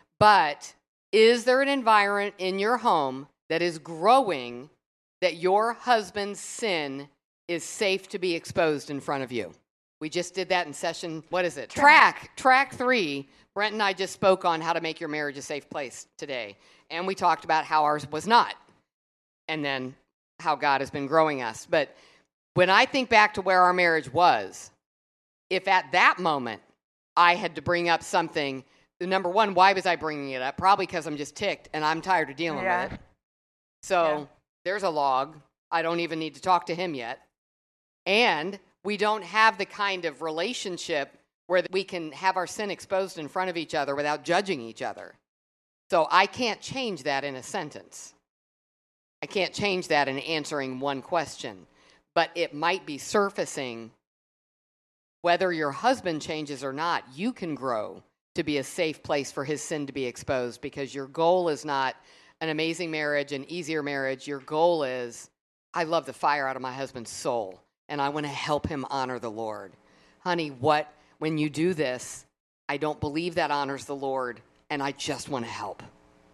Speaker 1: but is there an environment in your home that is growing that your husband's sin is safe to be exposed in front of you? We just did that in session, what is it? Track 3. Brent and I just spoke on how to make your marriage a safe place today. And we talked about how ours was not. And then how God has been growing us. But when I think back to where our marriage was, if at that moment I had to bring up something, number one, why was I bringing it up? Probably because I'm just ticked and I'm tired of dealing with it. So there's a log. I don't even need to talk to him yet. And we don't have the kind of relationship where we can have our sin exposed in front of each other without judging each other. So I can't change that in a sentence. I can't change that in answering one question. But it might be surfacing. Whether your husband changes or not, you can grow to be a safe place for his sin to be exposed, because your goal is not an amazing marriage, an easier marriage. Your goal is, I love the fire out of my husband's soul, and I want to help him honor the Lord. Honey, when you do this, I don't believe that honors the Lord, and I just want to help.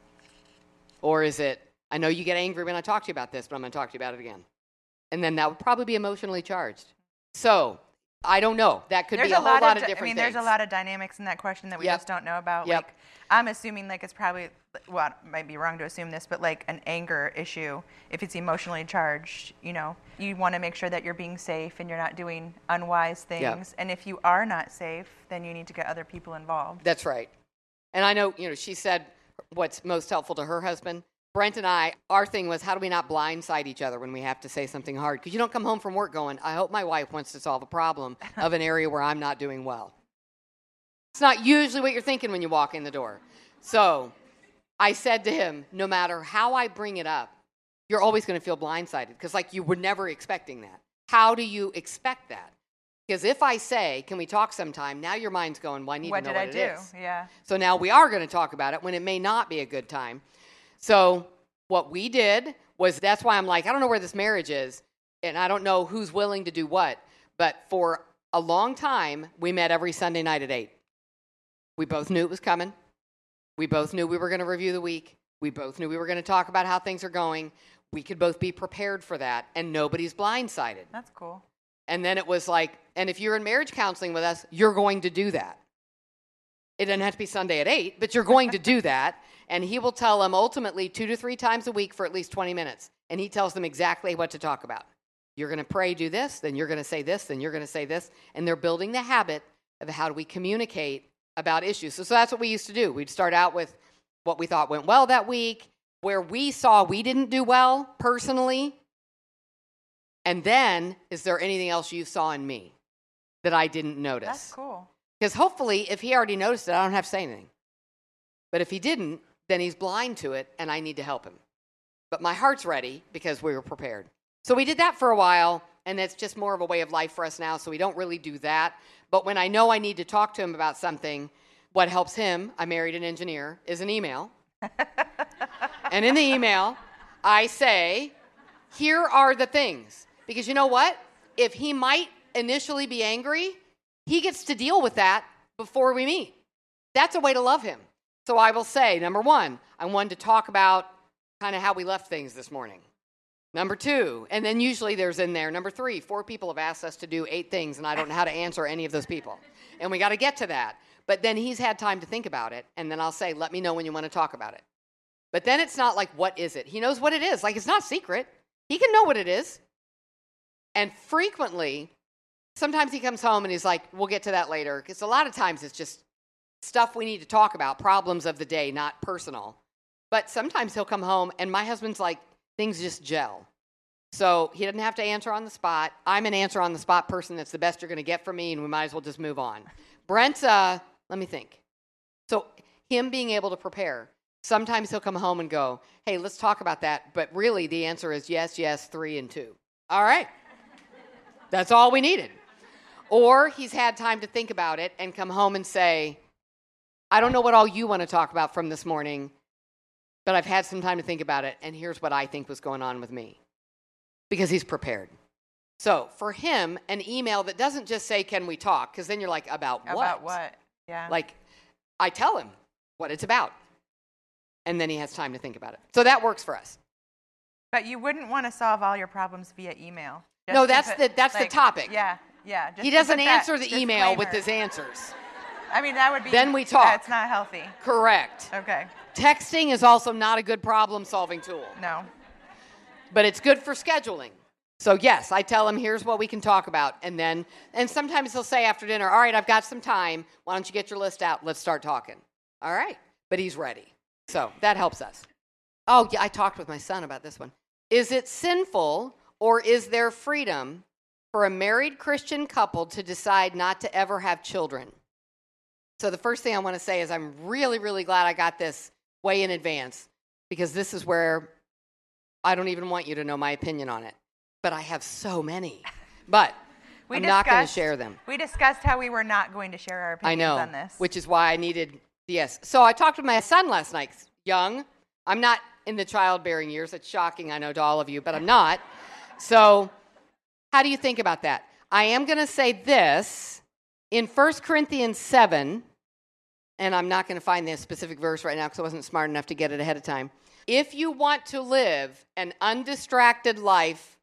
Speaker 1: Or is it, I know you get angry when I talk to you about this, but I'm going to talk to you about it again. And then that would probably be emotionally charged. So I don't know. That could
Speaker 3: There's
Speaker 1: be a whole lot of different
Speaker 3: I mean,
Speaker 1: things.
Speaker 3: there's a lot of dynamics in that question that we
Speaker 1: Yep.
Speaker 3: just don't know about.
Speaker 1: Yep.
Speaker 3: Like, I'm assuming like it's probably, well, it might be wrong to assume this, but like an anger issue, if it's emotionally charged, you know, you want to make sure that you're being safe and you're not doing unwise things.
Speaker 1: Yep.
Speaker 3: And if you are not safe, then you need to get other people involved.
Speaker 1: That's right. And I know, she said what's most helpful to her husband. Brent and I, our thing was, how do we not blindside each other when we have to say something hard? Because you don't come home from work going, I hope my wife wants to solve a problem of an area where I'm not doing well. It's not usually what you're thinking when you walk in the door. So I said to him, no matter how I bring it up, you're always going to feel blindsided because like you were never expecting that. How do you expect that? Because if I say, can we talk sometime, now your mind's going, well, I need to know what it is.
Speaker 3: What did I do? Yeah.
Speaker 1: So now we are going to talk about it when it may not be a good time. So what we did was, that's why I'm like, I don't know where this marriage is, and I don't know who's willing to do what, but for a long time, we met every Sunday night at 8. We both knew it was coming. We both knew we were going to review the week. We both knew we were going to talk about how things are going. We could both be prepared for that, and nobody's blindsided.
Speaker 3: That's cool.
Speaker 1: And then it was like, and if you're in marriage counseling with us, you're going to do that. It doesn't have to be Sunday at 8, but you're going to do that. And he will tell them ultimately 2 to 3 times a week for at least 20 minutes. And he tells them exactly what to talk about. You're going to pray, do this, then you're going to say this, then you're going to say this. And they're building the habit of how do we communicate about issues. So that's what we used to do. We'd start out with what we thought went well that week, where we saw we didn't do well personally. And then, is there anything else you saw in me that I didn't notice?
Speaker 3: That's cool.
Speaker 1: Because hopefully, if he already noticed it, I don't have to say anything. But if he didn't, then he's blind to it, and I need to help him. But my heart's ready because we were prepared. So we did that for a while, and it's just more of a way of life for us now, so we don't really do that. But when I know I need to talk to him about something, what helps him, I married an engineer, is an email. And in the email, I say, here are the things. Because you know what? If he might initially be angry, he gets to deal with that before we meet. That's a way to love him. So I will say, number 1, I wanted to talk about kind of how we left things this morning. Number 2, and then usually there's in there, number 3, 4 people have asked us to do 8 things, and I don't know how to answer any of those people. And we got to get to that. But then he's had time to think about it, and then I'll say, let me know when you want to talk about it. But then it's not like, what is it? He knows what it is. Like, it's not secret. He can know what it is. And frequently, sometimes he comes home and he's like, we'll get to that later. Because a lot of times it's just stuff we need to talk about, problems of the day, not personal. But sometimes he'll come home and my husband's like, things just gel. So he doesn't have to answer on the spot. I'm an answer on the spot person. That's the best you're going to get from me, and we might as well just move on. Brent's, let me think. So him being able to prepare. Sometimes he'll come home and go, hey, let's talk about that. But really the answer is yes, yes, 3 and 2. All right. That's all we needed. Or he's had time to think about it and come home and say, I don't know what all you want to talk about from this morning, but I've had some time to think about it, and here's what I think was going on with me. Because he's prepared. So for him, an email that doesn't just say, can we talk? Because then you're like, about what?
Speaker 3: About what? Yeah.
Speaker 1: Like, I tell him what it's about. And then he has time to think about it. So that works for us.
Speaker 3: But you wouldn't want to solve all your problems via email.
Speaker 1: No, that's the topic.
Speaker 3: Yeah, yeah.
Speaker 1: He doesn't answer the email with his answers.
Speaker 3: I mean, that would be.
Speaker 1: Then we talk.
Speaker 3: That's not healthy.
Speaker 1: Correct.
Speaker 3: Okay.
Speaker 1: Texting is also not a good problem-solving tool.
Speaker 3: No.
Speaker 1: But it's good for scheduling. So yes, I tell him, here's what we can talk about. And sometimes he'll say after dinner, all right, I've got some time. Why don't you get your list out? Let's start talking. All right. But he's ready. So that helps us. Oh, yeah, I talked with my son about this one. Is it sinful, or is there freedom for a married Christian couple to decide not to ever have children? So the first thing I want to say is I'm really, really glad I got this way in advance, because this is where I don't even want you to know my opinion on it. But I have so many. But I'm not going to share them.
Speaker 3: We discussed how we were not going to share our opinions on this.
Speaker 1: Which is why I needed, yes. So I talked with my son last night, young. I'm not in the childbearing years. It's shocking, I know, to all of you, but I'm not. So how do you think about that? I am going to say this. In 1 Corinthians 7, and I'm not going to find the specific verse right now because I wasn't smart enough to get it ahead of time. If you want to live an undistracted life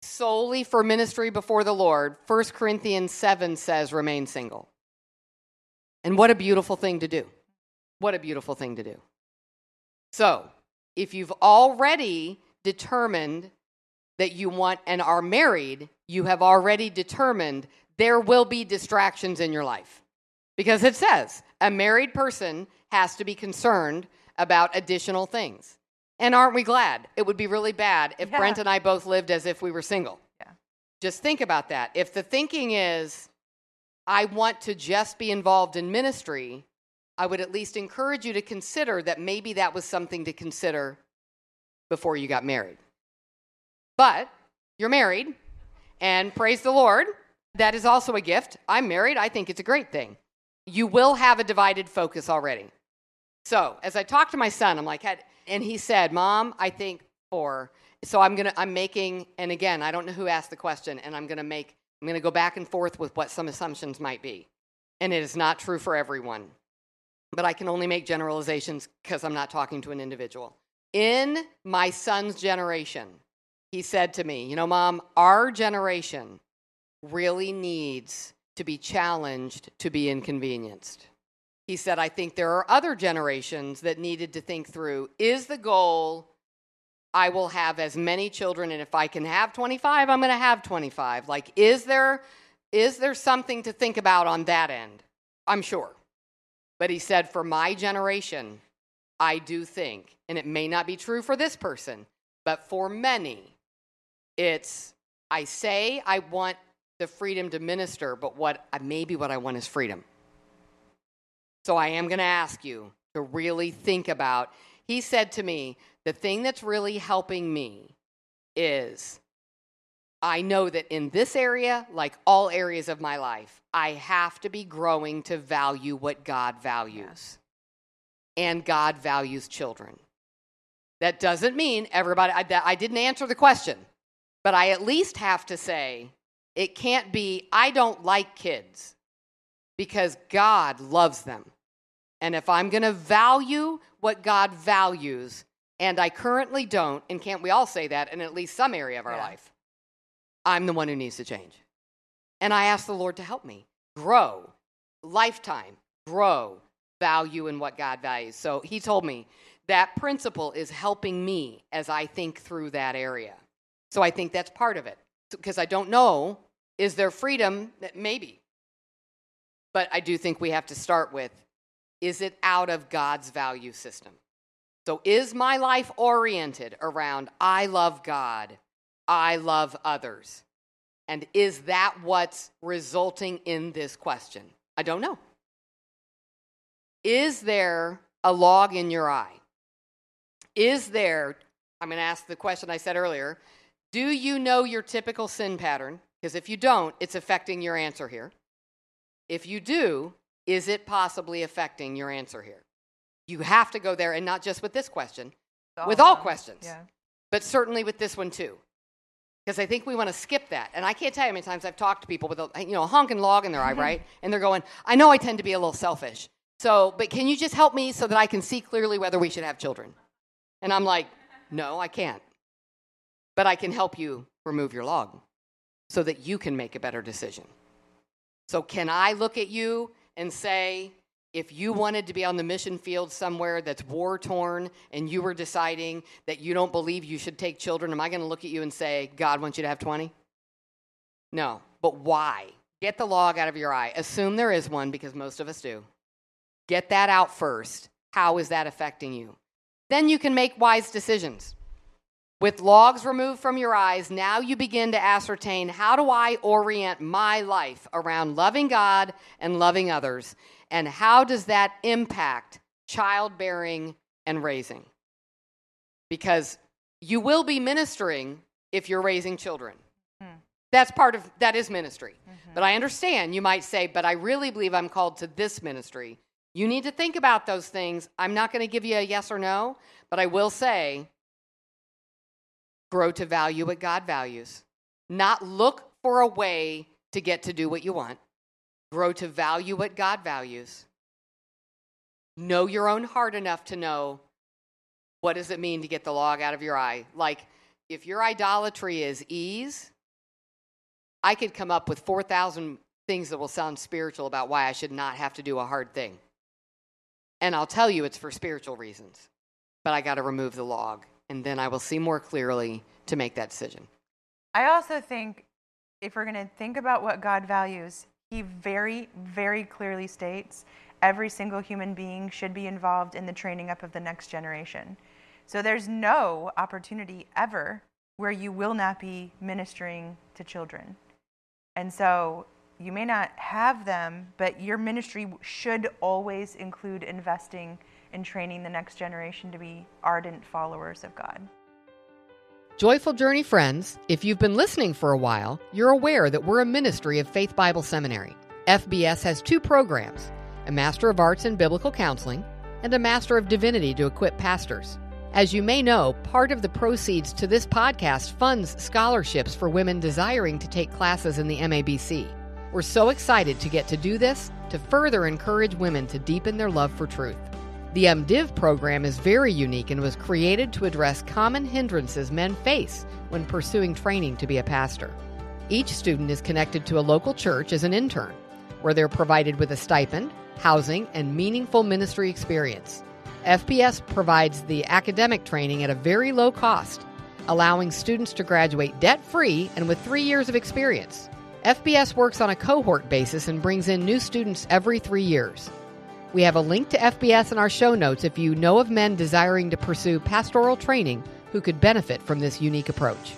Speaker 1: solely for ministry before the Lord, 1 Corinthians 7 says remain single. And what a beautiful thing to do. What a beautiful thing to do. So, if you've already determined that you want and are married, you have already determined there will be distractions in your life. Because it says a married person has to be concerned about additional things. And aren't we glad? It would be really bad if Brent and I both lived as if we were single.
Speaker 3: Yeah.
Speaker 1: Just think about that. If the thinking is, I want to just be involved in ministry, I would at least encourage you to consider that maybe that was something to consider before you got married. But you're married, and praise the Lord, that is also a gift. I'm married. I think it's a great thing. You will have a divided focus already. So as I talked to my son, I'm like, and he said, Mom, I think 4. So I'm making, and again, I don't know who asked the question, and I'm going to go back and forth with what some assumptions might be. And it is not true for everyone. But I can only make generalizations because I'm not talking to an individual. In my son's generation, he said to me, Mom, our generation really needs to be challenged to be inconvenienced. He said, I think there are other generations that needed to think through, is the goal I will have as many children, and if I can have 25, I'm going to have 25. Like, is there something to think about on that end? I'm sure. But he said, for my generation, I do think, and it may not be true for this person, but for many, it's, I say I want the freedom to minister, but what I want is freedom. So I am going to ask you to really think about, he said to me, the thing that's really helping me is I know that in this area, like all areas of my life, I have to be growing to value what God values. And God values children. That doesn't mean everybody, I didn't answer the question, but I at least have to say, it can't be, I don't like kids because God loves them. And if I'm going to value what God values, and I currently don't, and can't we all say that in at least some area of our life, I'm the one who needs to change. And I ask the Lord to help me grow, lifetime, grow, value in what God values. So he told me that principle is helping me as I think through that area. So I think that's part of it. Because I don't know, is there freedom? Maybe. But I do think we have to start with, is it out of God's value system? So is my life oriented around, I love God, I love others? And is that what's resulting in this question? I don't know. Is there a log in your eye? Is there, I'm going to ask the question I said earlier, do you know your typical sin pattern? Because if you don't, it's affecting your answer here. If you do, is it possibly affecting your answer here? You have to go there, and not just with this question, with all questions, but certainly with this one too. Because I think we want to skip that. And I can't tell you how many times I've talked to people with a honking log in their eye, right? And they're going, I know I tend to be a little selfish. So, but can you just help me so that I can see clearly whether we should have children? And I'm like, no, I can't. But I can help you remove your log so that you can make a better decision. So can I look at you and say, if you wanted to be on the mission field somewhere that's war-torn and you were deciding that you don't believe you should take children, am I going to look at you and say, God wants you to have 20? No. But why? Get the log out of your eye. Assume there is one, because most of us do. Get that out first. How is that affecting you? Then you can make wise decisions. With logs removed from your eyes, now you begin to ascertain, how do I orient my life around loving God and loving others? And how does that impact childbearing and raising? Because you will be ministering if you're raising children. That is ministry. But I understand you might say, but I really believe I'm called to this ministry. You need to think about those things. I'm not going to give you a yes or no, but I will say, grow to value what God values. Not look for a way to get to do what you want. Grow to value what God values. Know your own heart enough to know, what does it mean to get the log out of your eye? Like, if your idolatry is ease, I could come up with 4,000 things that will sound spiritual about why I should not have to do a hard thing. And I'll tell you it's for spiritual reasons. But I got to remove the log, and then I will see more clearly to make that decision.
Speaker 3: I also think if we're going to think about what God values, he very, very clearly states every single human being should be involved in the training up of the next generation. So there's no opportunity ever where you will not be ministering to children. And so you may not have them, but your ministry should always include investing in training the next generation to be ardent followers of God.
Speaker 1: Joyful Journey friends, if you've been listening for a while, you're aware that we're a ministry of Faith Bible Seminary. FBS has 2 programs, a Master of Arts in Biblical Counseling and a Master of Divinity to equip pastors. As you may know, part of the proceeds to this podcast funds scholarships for women desiring to take classes in the MABC. We're so excited to get to do this to further encourage women to deepen their love for truth. The MDiv program is very unique and was created to address common hindrances men face when pursuing training to be a pastor. Each student is connected to a local church as an intern, where they're provided with a stipend, housing, and meaningful ministry experience. FBS provides the academic training at a very low cost, allowing students to graduate debt-free and with 3 years of experience. FBS works on a cohort basis and brings in new students every 3 years. We have a link to FBS in our show notes if you know of men desiring to pursue pastoral training who could benefit from this unique approach.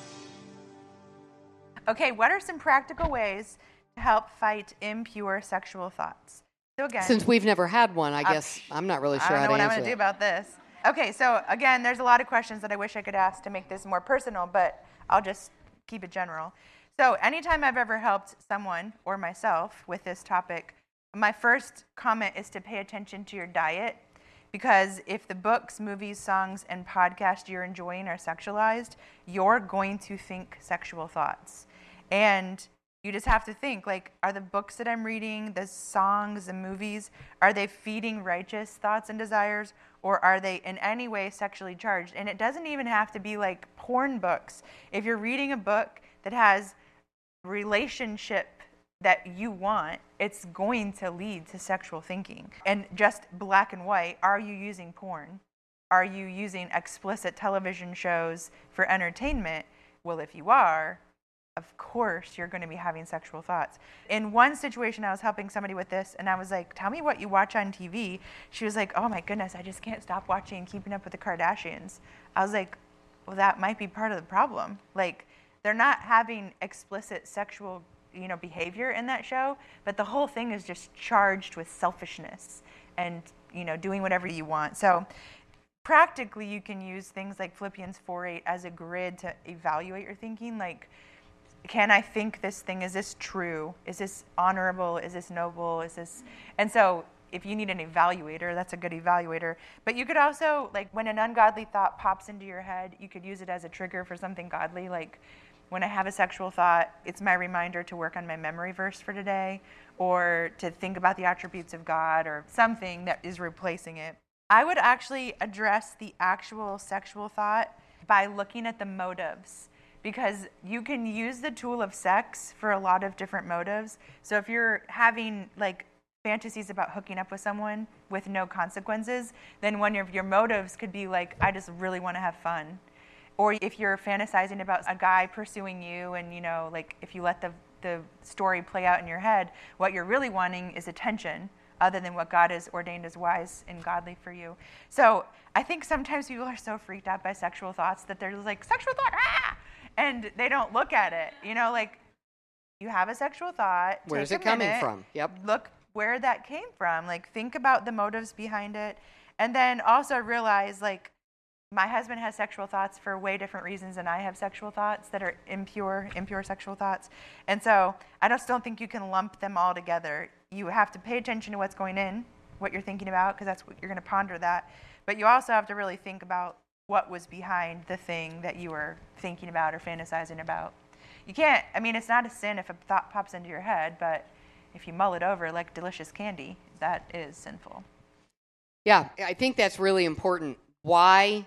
Speaker 3: Okay, what are some practical ways to help fight impure sexual thoughts? So again,
Speaker 1: Since we've never had one, I guess I'm not really sure
Speaker 3: I
Speaker 1: how
Speaker 3: don't
Speaker 1: to
Speaker 3: know what I'm
Speaker 1: answer
Speaker 3: going to do
Speaker 1: that.
Speaker 3: about this. Okay, so again, there's a lot of questions that I wish I could ask to make this more personal, but I'll just keep it general. So anytime I've ever helped someone or myself with this topic, my first comment is to pay attention to your diet, because if the books, movies, songs, and podcasts you're enjoying are sexualized, you're going to think sexual thoughts. And you just have to think, like, are the books that I'm reading, the songs, the movies, are they feeding righteous thoughts and desires, or are they in any way sexually charged? And it doesn't even have to be like porn books. If you're reading a book that has relationship that you want, it's going to lead to sexual thinking. And just black and white, are you using porn? Are you using explicit television shows for entertainment? Well, if you are, of course you're going to be having sexual thoughts. In one situation, I was helping somebody with this, and I was like, tell me what you watch on TV. She was like, oh my goodness, I just can't stop watching Keeping Up with the Kardashians. I was like, well, that might be part of the problem. Like, they're not having explicit sexual behavior in that show, but the whole thing is just charged with selfishness and, doing whatever you want. So practically, you can use things like Philippians 4:8 as a grid to evaluate your thinking. Like, can I think this thing? Is this true? Is this honorable? Is this noble? Is this? And so if you need an evaluator, that's a good evaluator. But you could also, like, when an ungodly thought pops into your head, you could use it as a trigger for something godly. Like, when I have a sexual thought, it's my reminder to work on my memory verse for today, or to think about the attributes of God, or something that is replacing it. I would actually address the actual sexual thought by looking at the motives, because you can use the tool of sex for a lot of different motives. So if you're having like fantasies about hooking up with someone with no consequences, then one of your motives could be like, I just really want to have fun. Or if you're fantasizing about a guy pursuing you, and like if you let the story play out in your head, what you're really wanting is attention, other than what God has ordained as wise and godly for you. So I think sometimes people are so freaked out by sexual thoughts that they're just like, sexual thought, ah! And they don't look at it. Like, you have a sexual thought.
Speaker 1: Where's it coming from? Yep.
Speaker 3: Look where that came from. Like, think about the motives behind it. And then also realize, like, my husband has sexual thoughts for way different reasons than I have sexual thoughts that are impure sexual thoughts. And so I just don't think you can lump them all together. You have to pay attention to what's going in, what you're thinking about, because that's what you're going to ponder that. But you also have to really think about what was behind the thing that you were thinking about or fantasizing about. You can't, it's not a sin if a thought pops into your head, but if you mull it over like delicious candy, that is sinful.
Speaker 1: Yeah, I think that's really important. Why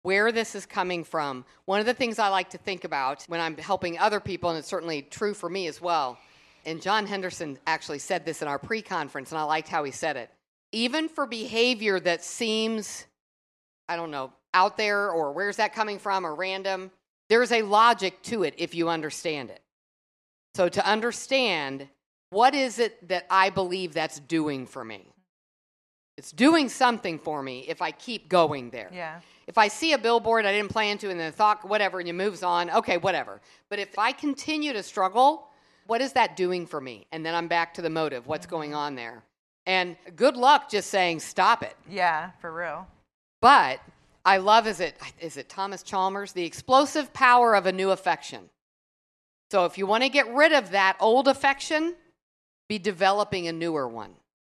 Speaker 1: where this is coming from. One of the things I like to think about when I'm helping other people, and it's certainly true for me as well, and John Henderson actually said this in our pre-conference, and I liked how he said it. Even for behavior that seems, I don't know, out there, or where's that coming from, or random, there's a logic to it if you understand it. So to understand, what is it that I believe that's doing for me? It's doing something for me if I keep going there.
Speaker 3: Yeah.
Speaker 1: If I see a billboard I didn't plan to and then thought, whatever, and it moves on, okay, whatever. But if I continue to struggle, what is that doing for me? And then I'm back to the motive, what's going on there. And good luck just saying, stop it.
Speaker 3: Yeah, for real.
Speaker 1: But I love, is it Thomas Chalmers? The explosive power of a new affection. So if you want to get rid of that old affection, be developing a newer one.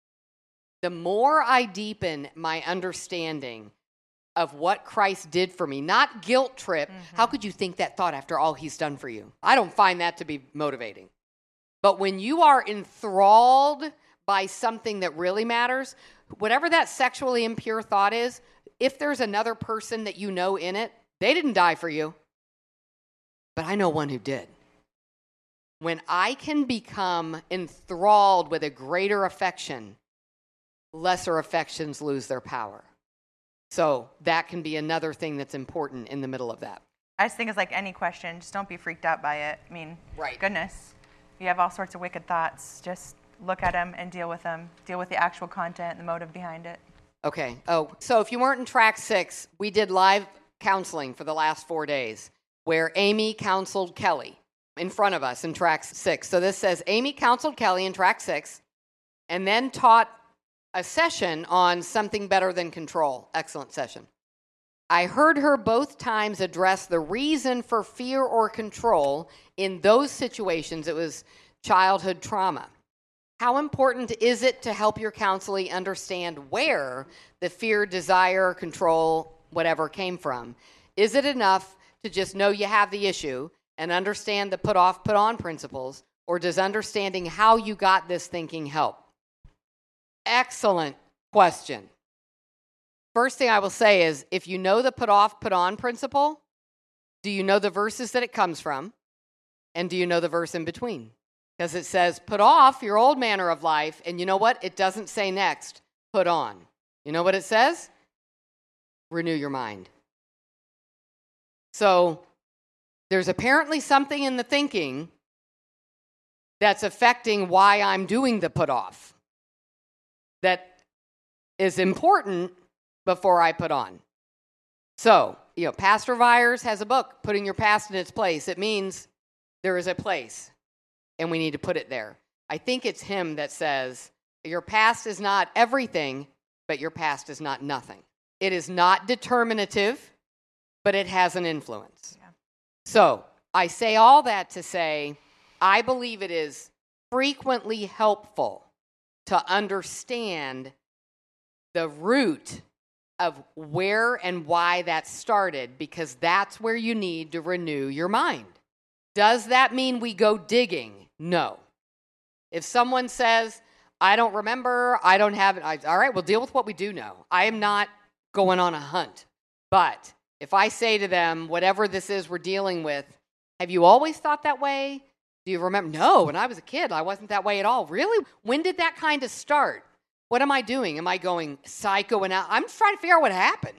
Speaker 1: The more I deepen my understanding of what Christ did for me, not guilt trip. How could you think that thought after all he's done for you? I don't find that to be motivating. But when you are enthralled by something that really matters, whatever that sexually impure thought is, if there's another person that you know in it, they didn't die for you. But I know one who did. When I can become enthralled with a greater affection, lesser affections lose their power. So that can be another thing that's important in the middle of that.
Speaker 3: I just think it's like any question. Just don't be freaked out by it. I mean,
Speaker 1: Right.
Speaker 3: Goodness. You have all sorts of wicked thoughts. Just look at them and deal with them. Deal with the actual content, the motive behind it.
Speaker 1: Okay. Oh, so if you weren't in track 6, we did live counseling for the last 4 days where Amy counseled Kelly in front of us in track 6. So this says Amy counseled Kelly in track 6 and then taught a session on something better than control. Excellent session. I heard her both times address the reason for fear or control in those situations. It was childhood trauma. How important is it to help your counselee understand where the fear, desire, control, whatever came from? Is it enough to just know you have the issue and understand the put off, put on principles, or does understanding how you got this thinking help? Excellent question. First thing I will say is, if you know the put off, put on principle, do you know the verses that it comes from? And do you know the verse in between? Because it says, put off your old manner of life, and you know what? It doesn't say next, put on. You know what it says? Renew your mind. So there's apparently something in the thinking that's affecting why I'm doing the put off that is important before I put on. So, Pastor Vyers has a book, Putting Your Past in Its Place. It means there is a place, and we need to put it there. I think it's him that says, your past is not everything, but your past is not nothing. It is not determinative, but it has an influence. Yeah. So, I say all that to say, I believe it is frequently helpful to understand the root of where and why that started, because that's where you need to renew your mind. Does that mean we go digging? No. If someone says, I don't remember, I don't have it, all right, we'll deal with what we do know. I am not going on a hunt. But if I say to them, whatever this is we're dealing with, have you always thought that way? Do you remember? No, when I was a kid, I wasn't that way at all. Really? When did that kind of start? What am I doing? Am I going psycho? And I'm just trying to figure out what happened.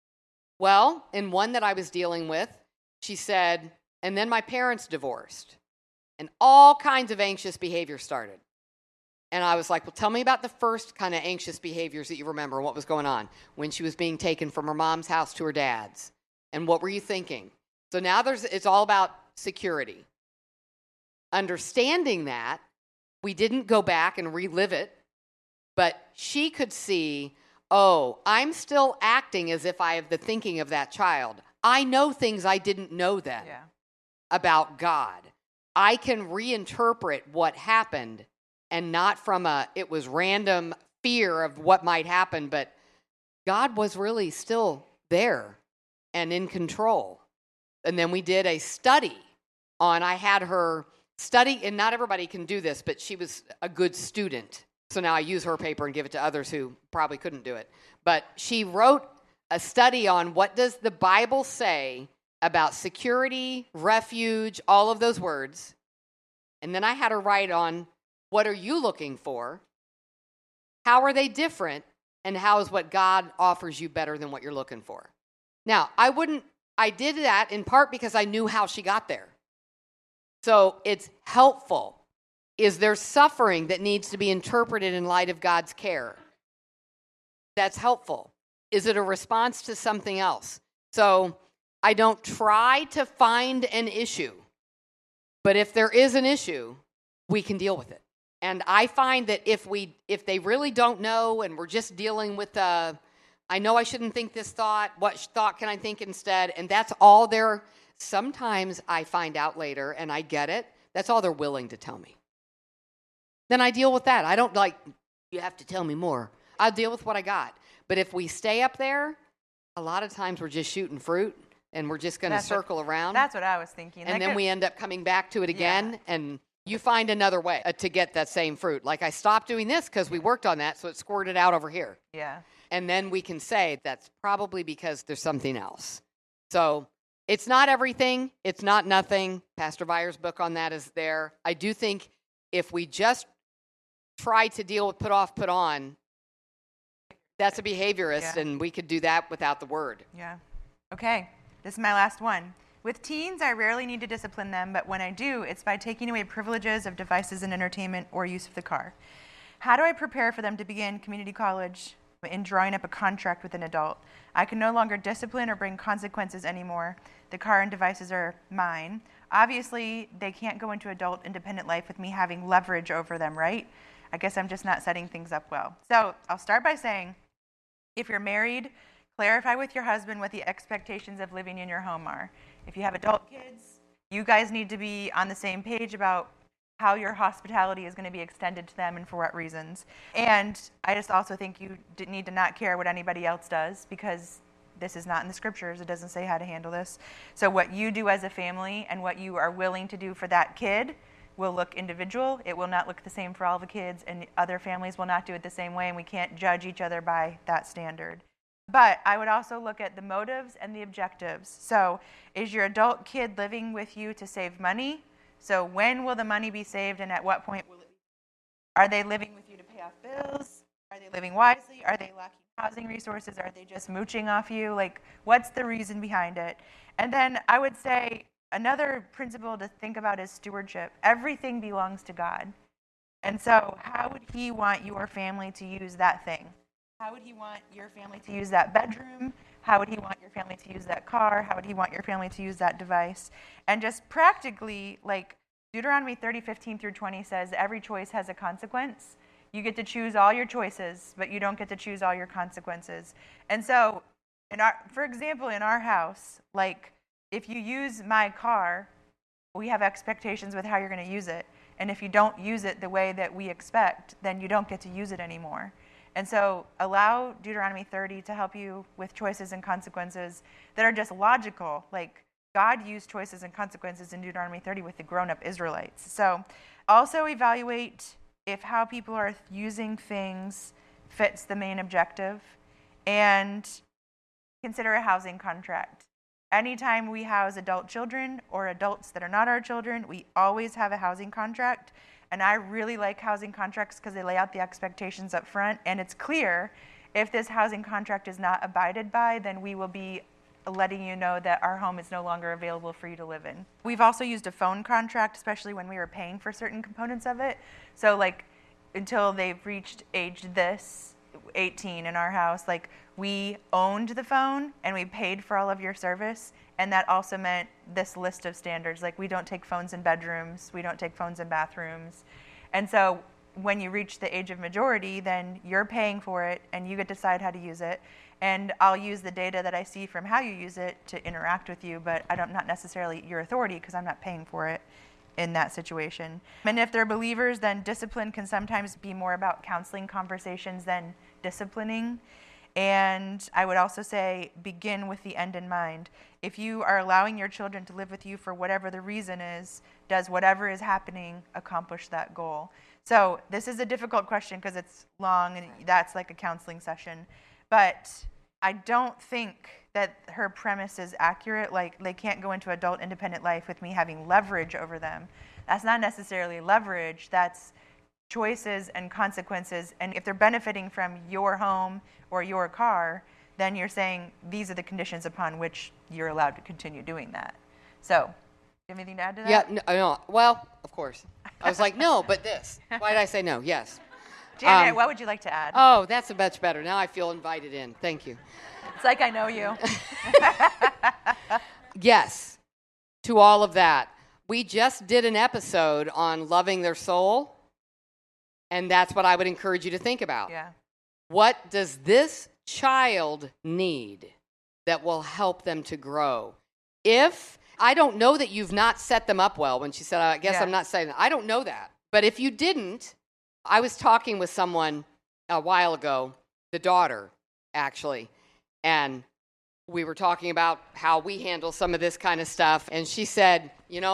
Speaker 1: Well, in one that I was dealing with, she said, and then my parents divorced, and all kinds of anxious behavior started. And I was like, well, tell me about the first kind of anxious behaviors that you remember, what was going on when she was being taken from her mom's house to her dad's. And what were you thinking? So now it's all about security. Understanding that, we didn't go back and relive it, but she could see, oh, I'm still acting as if I have the thinking of that child. I know things I didn't know then about God. I can reinterpret what happened, and not from it was random fear of what might happen, but God was really still there and in control. And then we did a study on, I had her study, and not everybody can do this, but she was a good student. So now I use her paper and give it to others who probably couldn't do it. But she wrote a study on what does the Bible say about security, refuge, all of those words. And then I had her write on, what are you looking for? How are they different? And how is what God offers you better than what you're looking for? Now, I did that in part because I knew how she got there. So it's helpful. Is there suffering that needs to be interpreted in light of God's care? That's helpful. Is it a response to something else? So I don't try to find an issue, but if there is an issue, we can deal with it. And I find that if they really don't know and we're just dealing with I know I shouldn't think this thought, what thought can I think instead? And that's all sometimes I find out later and I get it. That's all they're willing to tell me. Then I deal with that. I don't you have to tell me more. I'll deal with what I got. But if we stay up there, a lot of times we're just shooting fruit and we're just going to circle around.
Speaker 3: That's what I was thinking.
Speaker 1: And then we end up coming back to it again, and you find another way to get that same fruit. Like I stopped doing this because we worked on that, so it squirted out over here.
Speaker 3: Yeah.
Speaker 1: And then we can say that's probably because there's something else. So it's not everything. It's not nothing. Pastor Veyer's book on that is there. I do think if we just try to deal with put off, put on, that's a behaviorist, and we could do that without the word.
Speaker 3: Yeah. Okay. This is my last one. With teens, I rarely need to discipline them, but when I do, it's by taking away privileges of devices and entertainment or use of the car. How do I prepare for them to begin community college in drawing up a contract with an adult? I can no longer discipline or bring consequences anymore. The car and devices are mine. Obviously, they can't go into adult independent life with me having leverage over them, right? I guess I'm just not setting things up well. So I'll start by saying, if you're married, clarify with your husband what the expectations of living in your home are. If you have adult kids, you guys need to be on the same page about how your hospitality is going to be extended to them and for what reasons. And I just also think you need to not care what anybody else does, because this is not in the scriptures. It doesn't say how to handle this. So what you do as a family and what you are willing to do for that kid will look individual. It will not look the same for all the kids, and other families will not do it the same way, and we can't judge each other by that standard. But I would also look at the motives and the objectives. So is your adult kid living with you to save money? So when will the money be saved, and at what point will it be? Are they living with you to pay off bills? Are they living wisely? Are they lacking housing resources? Are they just mooching off you? Like, what's the reason behind it? And then I would say another principle to think about is stewardship. Everything belongs to God. And so how would he want your family to use that thing? How would he want your family to use that bedroom? How would he want your family to use that car? How would he want your family to use that device? And just practically, like Deuteronomy 30:15-20 says, every choice has a consequence. You get to choose all your choices, but you don't get to choose all your consequences. And so, for example, in our house, like if you use my car, we have expectations with how you're going to use it. And if you don't use it the way that we expect, then you don't get to use it anymore. And so allow Deuteronomy 30 to help you with choices and consequences that are just logical. Like God used choices and consequences in Deuteronomy 30 with the grown-up Israelites. So also evaluate if how people are using things fits the main objective, and consider a housing contract. Anytime we house adult children or adults that are not our children, we always have a housing contract. And I really like housing contracts because they lay out the expectations up front, and it's clear if this housing contract is not abided by, then we will be letting you know that our home is no longer available for you to live in. We've also used a phone contract, especially when we were paying for certain components of it. So like until they've reached age 18 in our house, like we owned the phone and we paid for all of your service. And that also meant this list of standards, like we don't take phones in bedrooms, we don't take phones in bathrooms. And so when you reach the age of majority, then you're paying for it and you get to decide how to use it. And I'll use the data that I see from how you use it to interact with you, but not necessarily your authority because I'm not paying for it in that situation. And if they're believers, then discipline can sometimes be more about counseling conversations than disciplining. And I would also say begin with the end in mind. If you are allowing your children to live with you for whatever the reason is, does whatever is happening accomplish that goal? So this is a difficult question because it's long and that's like a counseling session. But I don't think that her premise is accurate. Like, they can't go into adult independent life with me having leverage over them. That's not necessarily leverage. That's choices and consequences. And if they're benefiting from your home or your car, then you're saying these are the conditions upon which you're allowed to continue doing that. So, do you have anything to add to that?
Speaker 1: Yeah, no. Well, of course. I was like, no, but this. Why did I say no? Yes.
Speaker 3: Janet, what would you like to add?
Speaker 1: Oh, that's much better. Now I feel invited in. Thank you.
Speaker 3: It's like I know you.
Speaker 1: Yes, to all of that. We just did an episode on loving their soul, and that's what I would encourage you to think about.
Speaker 3: Yeah.
Speaker 1: What does this child need that will help them to grow? If I don't know that you've not set them up well, when she said, I guess I'm not saying that. I don't know that. But if you didn't, I was talking with someone a while ago, the daughter, actually, and we were talking about how we handle some of this kind of stuff. And she said,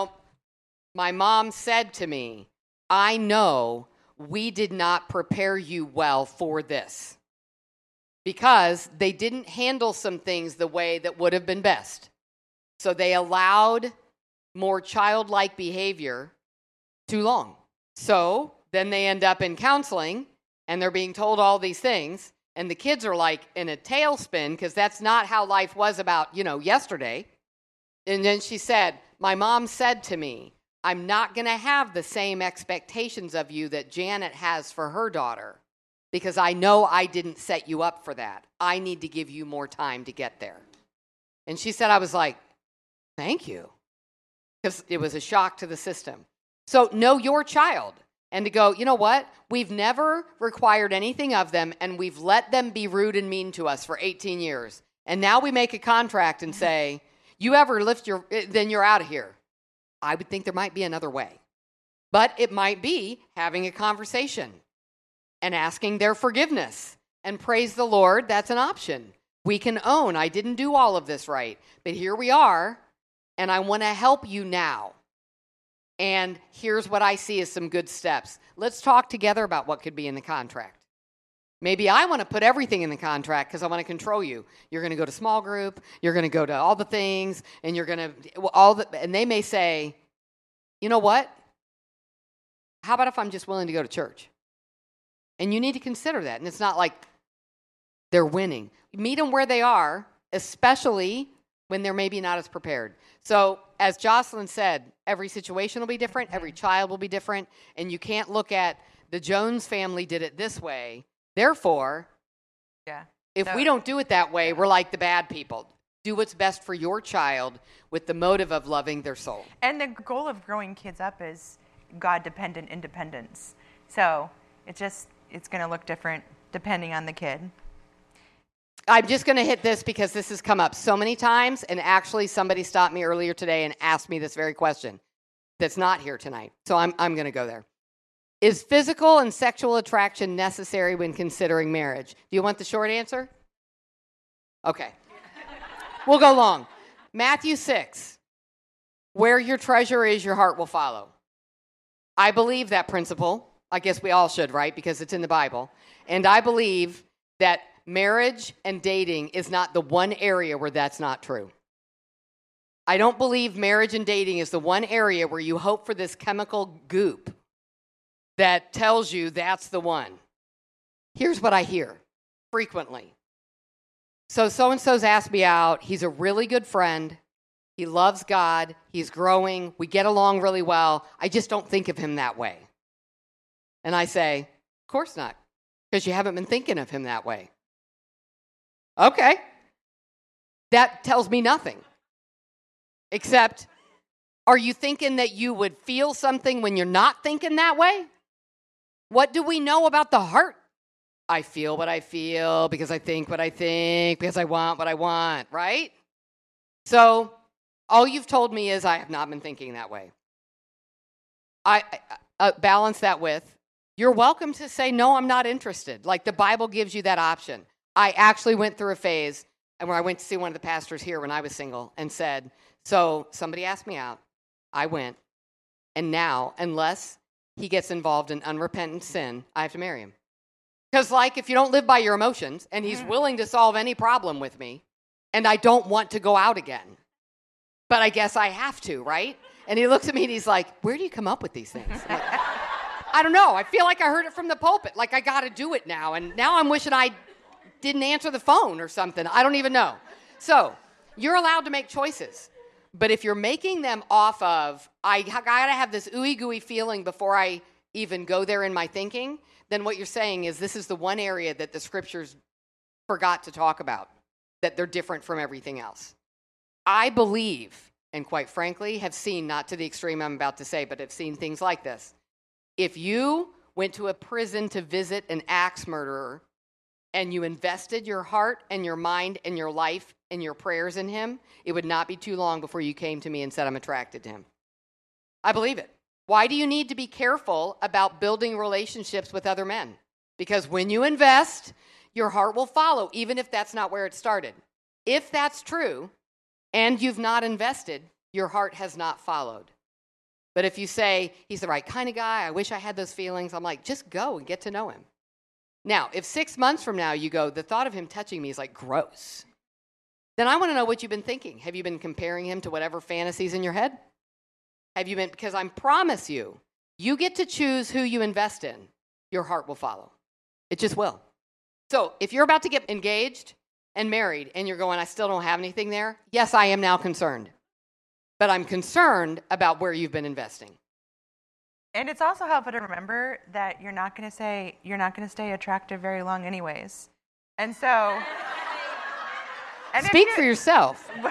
Speaker 1: my mom said to me, I know we did not prepare you well for this because they didn't handle some things the way that would have been best. So they allowed more childlike behavior too long. So then they end up in counseling and they're being told all these things. And the kids are like in a tailspin because that's not how life was about, yesterday. And then she said, my mom said to me, I'm not going to have the same expectations of you that Janet has for her daughter because I know I didn't set you up for that. I need to give you more time to get there. And she said, I was like, thank you, because it was a shock to the system. So know your child and to go, you know what? We've never required anything of them, and we've let them be rude and mean to us for 18 years. And now we make a contract and say, you ever lift then you're out of here. I would think there might be another way. But it might be having a conversation and asking their forgiveness. And praise the Lord, that's an option. We can own, I didn't do all of this right, but here we are, and I want to help you now. And here's what I see as some good steps. Let's talk together about what could be in the contract. Maybe I want to put everything in the contract because I want to control you. You're going to go to small group, you're going to go to all the things, and you're going to, and they may say, you know what? How about if I'm just willing to go to church? And you need to consider that. And it's not like they're winning. Meet them where they are, especially when they're maybe not as prepared. So as Jocelyn said, every situation will be different. Every child will be different. And you can't look at the Jones family did it this way. Therefore, if we don't do it that way, we're like the bad people. Do what's best for your child with the motive of loving their soul.
Speaker 3: And the goal of growing kids up is God-dependent independence. So it's going to look different depending on the kid.
Speaker 1: I'm just going to hit this because this has come up so many times, and actually somebody stopped me earlier today and asked me this very question that's not here tonight. So I'm going to go there. Is physical and sexual attraction necessary when considering marriage? Do you want the short answer? Okay. We'll go long. Matthew 6, where your treasure is, your heart will follow. I believe that principle. I guess we all should, right? Because it's in the Bible. And I believe that marriage and dating is not the one area where that's not true. I don't believe marriage and dating is the one area where you hope for this chemical goop that tells you that's the one. Here's what I hear frequently. So-and-so's asked me out. He's a really good friend. He loves God. He's growing. We get along really well. I just don't think of him that way. And I say, of course not, because you haven't been thinking of him that way. Okay. That tells me nothing. Except, are you thinking that you would feel something when you're not thinking that way? What do we know about the heart? I feel what I feel because I think what I think because I want what I want, right? So all you've told me is I have not been thinking that way. I balance that with, you're welcome to say, no, I'm not interested. Like the Bible gives you that option. I actually went through a phase and where I went to see one of the pastors here when I was single and said, so somebody asked me out, I went, and now, unless he gets involved in unrepentant sin, I have to marry him. Because, like, if you don't live by your emotions and he's willing to solve any problem with me and I don't want to go out again, but I guess I have to, right? And he looks at me and he's like, where do you come up with these things? I'm like, I don't know. I feel like I heard it from the pulpit. Like, I got to do it now. And now I'm wishing I didn't answer the phone or something. I don't even know. So you're allowed to make choices. But if you're making them off of, I got to have this ooey-gooey feeling before I even go there in my thinking, then what you're saying is this is the one area that the scriptures forgot to talk about, that they're different from everything else. I believe, and quite frankly, have seen, not to the extreme I'm about to say, but have seen things like this. If you went to a prison to visit an axe murderer and you invested your heart and your mind and your life and your prayers in him, it would not be too long before you came to me and said, I'm attracted to him. I believe it. Why do you need to be careful about building relationships with other men? Because when you invest, your heart will follow, even if that's not where it started. If that's true, and you've not invested, your heart has not followed. But if you say, he's the right kind of guy, I wish I had those feelings, I'm like, just go and get to know him. Now, if 6 months from now you go, the thought of him touching me is like gross, then I want to know what you've been thinking. Have you been comparing him to whatever fantasies in your head? Have you been, because I promise you, you get to choose who you invest in. Your heart will follow. It just will. So if you're about to get engaged and married and you're going, I still don't have anything there, yes, I am now concerned. But I'm concerned about where you've been investing.
Speaker 3: And it's also helpful to remember that you're not going to stay attractive very long anyways. And so...
Speaker 1: Speak for yourself.
Speaker 3: You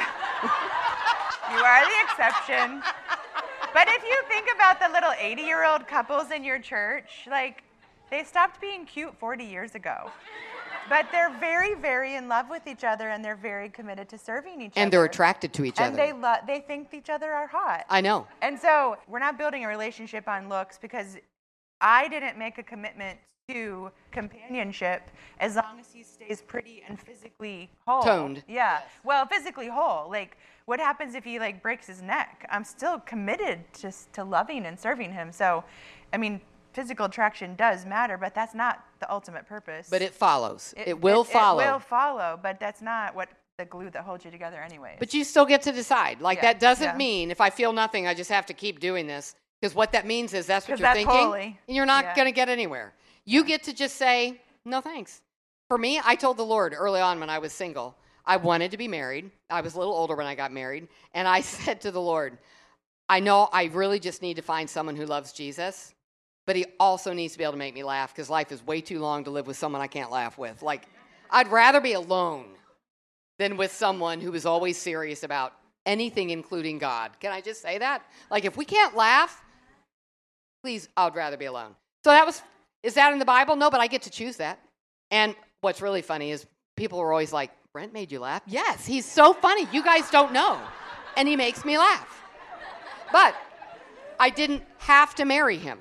Speaker 3: are the exception. But if you think about the little 80-year-old couples in your church, like, they stopped being cute 40 years ago. But they're very, very in love with each other, and they're very committed to serving each other.
Speaker 1: And they're attracted to each other.
Speaker 3: And they think each other are hot.
Speaker 1: I know.
Speaker 3: And so we're not building a relationship on looks, because I didn't make a commitment to companionship as long as he stays pretty and physically whole.
Speaker 1: Toned.
Speaker 3: Yeah. Yes. Well, physically whole. Like, what happens if he, like, breaks his neck? I'm still committed to loving and serving him. So, I mean, physical attraction does matter, but that's not the ultimate purpose.
Speaker 1: But it follows. It will follow.
Speaker 3: It will follow, but that's not what the glue that holds you together anyway.
Speaker 1: But you still get to decide. Like, that doesn't mean if I feel nothing, I just have to keep doing this. Because what that means is that's what you're thinking.
Speaker 3: Holy.
Speaker 1: And you're not going to get anywhere. You get to just say, no thanks. For me, I told the Lord early on when I was single, I wanted to be married. I was a little older when I got married. And I said to the Lord, I know I really just need to find someone who loves Jesus, but he also needs to be able to make me laugh, because life is way too long to live with someone I can't laugh with. Like, I'd rather be alone than with someone who is always serious about anything, including God. Can I just say that? Like, if we can't laugh, please, I'd rather be alone. So is that in the Bible? No, but I get to choose that. And what's really funny is people are always like, Brent made you laugh? Yes, he's so funny. You guys don't know. And he makes me laugh. But I didn't have to marry him.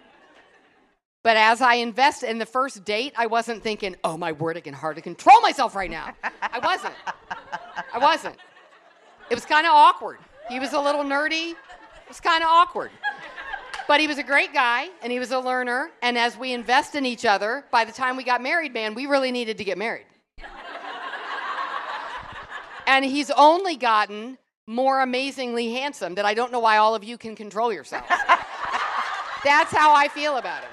Speaker 1: But as I invested in the first date, I wasn't thinking, oh, my word, I can hardly control myself right now. I wasn't. It was kind of awkward. He was a little nerdy. It was kind of awkward. But he was a great guy, and he was a learner. And as we invest in each other, by the time we got married, man, we really needed to get married. And he's only gotten more amazingly handsome that I don't know why all of you can control yourselves. That's how I feel about him.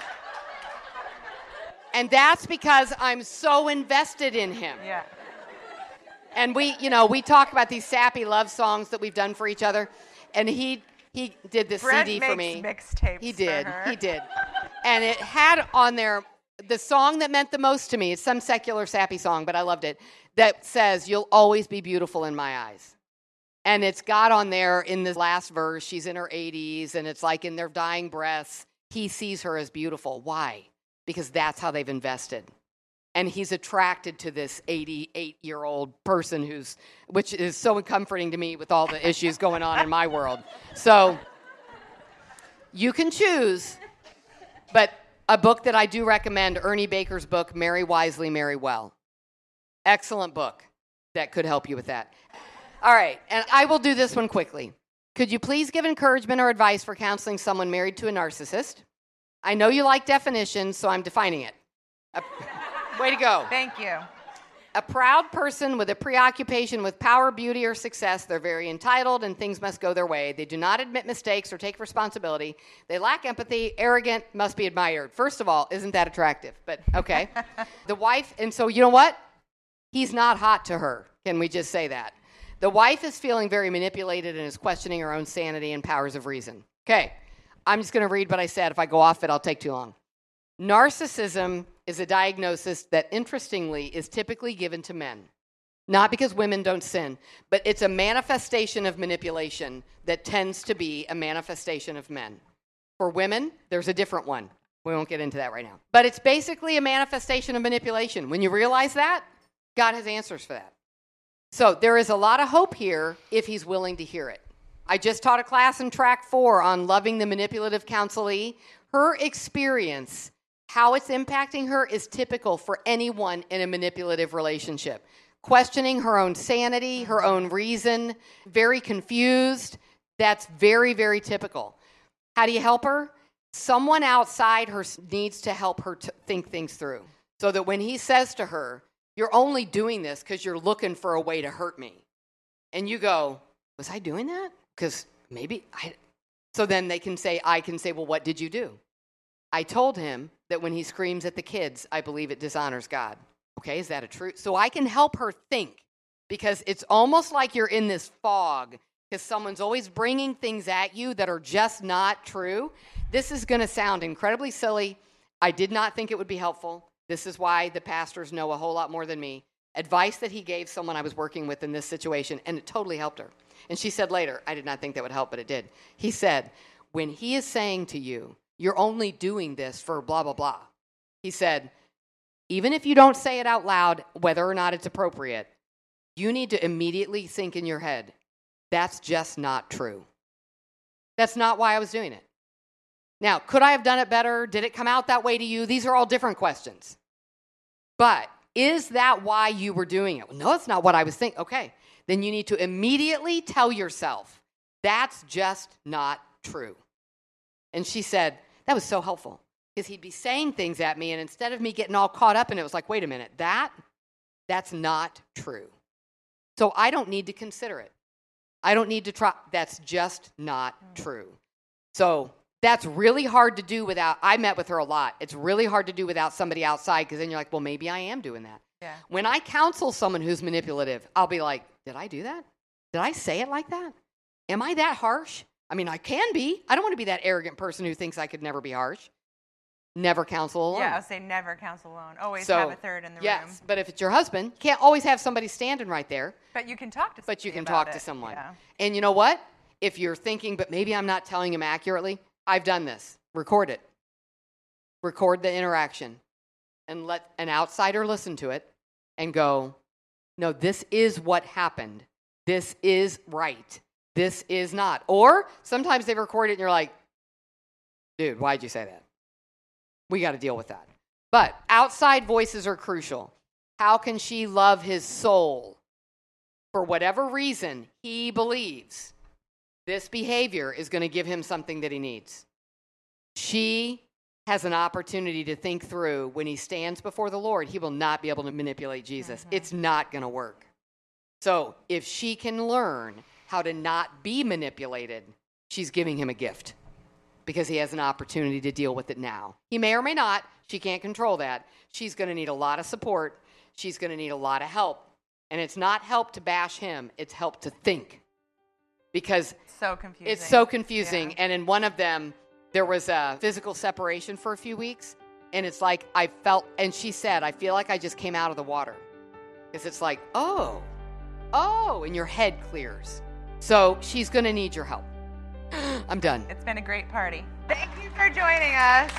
Speaker 1: And that's because I'm so invested in him.
Speaker 3: Yeah.
Speaker 1: And we talk about these sappy love songs that we've done for each other. And he did this CD for me.
Speaker 3: Mixtapes.
Speaker 1: He did. And it had on there the song that meant the most to me. It's some secular sappy song, but I loved it. That says, "You'll always be beautiful in my eyes." And it's got on there in the last verse, she's in her 80s, and it's like in their dying breaths, he sees her as beautiful. Why? Because that's how they've invested. And he's attracted to this 88-year-old person which is so comforting to me with all the issues going on in my world. So you can choose, but a book that I do recommend, Ernie Baker's book, Marry Wisely, Marry Well. Excellent book that could help you with that. All right, and I will do this one quickly. Could you please give encouragement or advice for counseling someone married to a narcissist? I know you like definitions, so I'm defining it. Way to go.
Speaker 3: Thank you.
Speaker 1: A proud person with a preoccupation with power, beauty, or success. They're very entitled and things must go their way. They do not admit mistakes or take responsibility. They lack empathy, arrogant, must be admired. First of all, isn't that attractive? But okay. The wife, and so you know what? He's not hot to her. Can we just say that? The wife is feeling very manipulated and is questioning her own sanity and powers of reason. Okay. I'm just going to read what I said. If I go off it, I'll take too long. Narcissism is a diagnosis that, interestingly, is typically given to men. Not because women don't sin, but it's a manifestation of manipulation that tends to be a manifestation of men. For women, there's a different one. We won't get into that right now. But it's basically a manifestation of manipulation. When you realize that, God has answers for that. So there is a lot of hope here if he's willing to hear it. I just taught a class in Track 4 on loving the manipulative counselee. Her experience, how it's impacting her, is typical for anyone in a manipulative relationship. Questioning her own sanity, her own reason, very confused. That's very, very typical. How do you help her? Someone outside her needs to help her to think things through. So that when he says to her, you're only doing this because you're looking for a way to hurt me. And you go, was I doing that? Because maybe I... So then I can say, well, what did you do? I told him that when he screams at the kids, I believe it dishonors God. Okay, is that a truth? So I can help her think, because it's almost like you're in this fog because someone's always bringing things at you that are just not true. This is going to sound incredibly silly. I did not think it would be helpful. This is why the pastors know a whole lot more than me. Advice that he gave someone I was working with in this situation, and it totally helped her. And she said later, I did not think that would help, but it did. He said, when he is saying to you, you're only doing this for blah, blah, blah. He said, even if you don't say it out loud, whether or not it's appropriate, you need to immediately think in your head, that's just not true. That's not why I was doing it. Now, could I have done it better? Did it come out that way to you? These are all different questions. But is that why you were doing it? Well, no, it's not what I was thinking. Okay, then you need to immediately tell yourself, that's just not true. And she said, that was so helpful, because he'd be saying things at me, and instead of me getting all caught up in it, was like, wait a minute, that's not true. So I don't need to consider it. I don't need to try. That's just not true. So that's really hard to do without, I met with her a lot. It's really hard to do without somebody outside, because then you're like, well, maybe I am doing that.
Speaker 3: Yeah.
Speaker 1: When I counsel someone who's manipulative, I'll be like, did I do that? Did I say it like that? Am I that harsh? I mean, I can be. I don't want to be that arrogant person who thinks I could never be harsh. Never counsel alone.
Speaker 3: Yeah, I'll say never counsel alone. Always have a third in the room.
Speaker 1: Yes, but if it's your husband, you can't always have somebody standing right there.
Speaker 3: But you can talk to somebody.
Speaker 1: But you can talk to someone.
Speaker 3: Yeah.
Speaker 1: And you know what? If you're thinking, but maybe I'm not telling him accurately, I've done this. Record it. Record the interaction. And let an outsider listen to it and go, no, this is what happened. This is right. This is not. Or sometimes they record it and you're like, dude, why'd you say that? We got to deal with that. But outside voices are crucial. How can she love his soul? For whatever reason he believes this behavior is going to give him something that he needs. She has an opportunity to think through, when he stands before the Lord, he will not be able to manipulate Jesus. Mm-hmm. It's not going to work. So if she can learn how to not be manipulated, she's giving him a gift, because he has an opportunity to deal with it now. He may or may not. She can't control that. She's going to need a lot of support. She's going to need a lot of help. And it's not help to bash him. It's help to think. Because it's so confusing. Yeah. And in one of them, there was a physical separation for a few weeks. And it's like I felt, and she said, I feel like I just came out of the water. Because it's like, oh, and your head clears. So she's going to need your help. I'm done.
Speaker 3: It's been a great party. Thank you for joining us.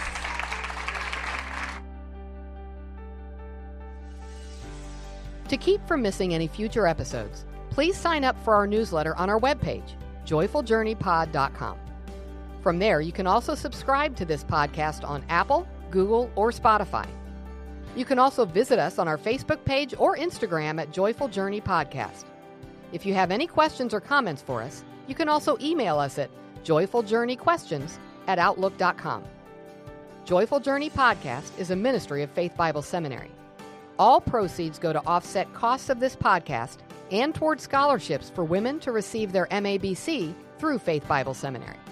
Speaker 1: To keep from missing any future episodes, please sign up for our newsletter on our webpage, joyfuljourneypod.com. From there, you can also subscribe to this podcast on Apple, Google, or Spotify. You can also visit us on our Facebook page or Instagram at Joyful Journey Podcast. If you have any questions or comments for us, you can also email us at joyfuljourneyquestions@outlook.com. Joyful Journey Podcast is a ministry of Faith Bible Seminary. All proceeds go to offset costs of this podcast and toward scholarships for women to receive their MABC through Faith Bible Seminary.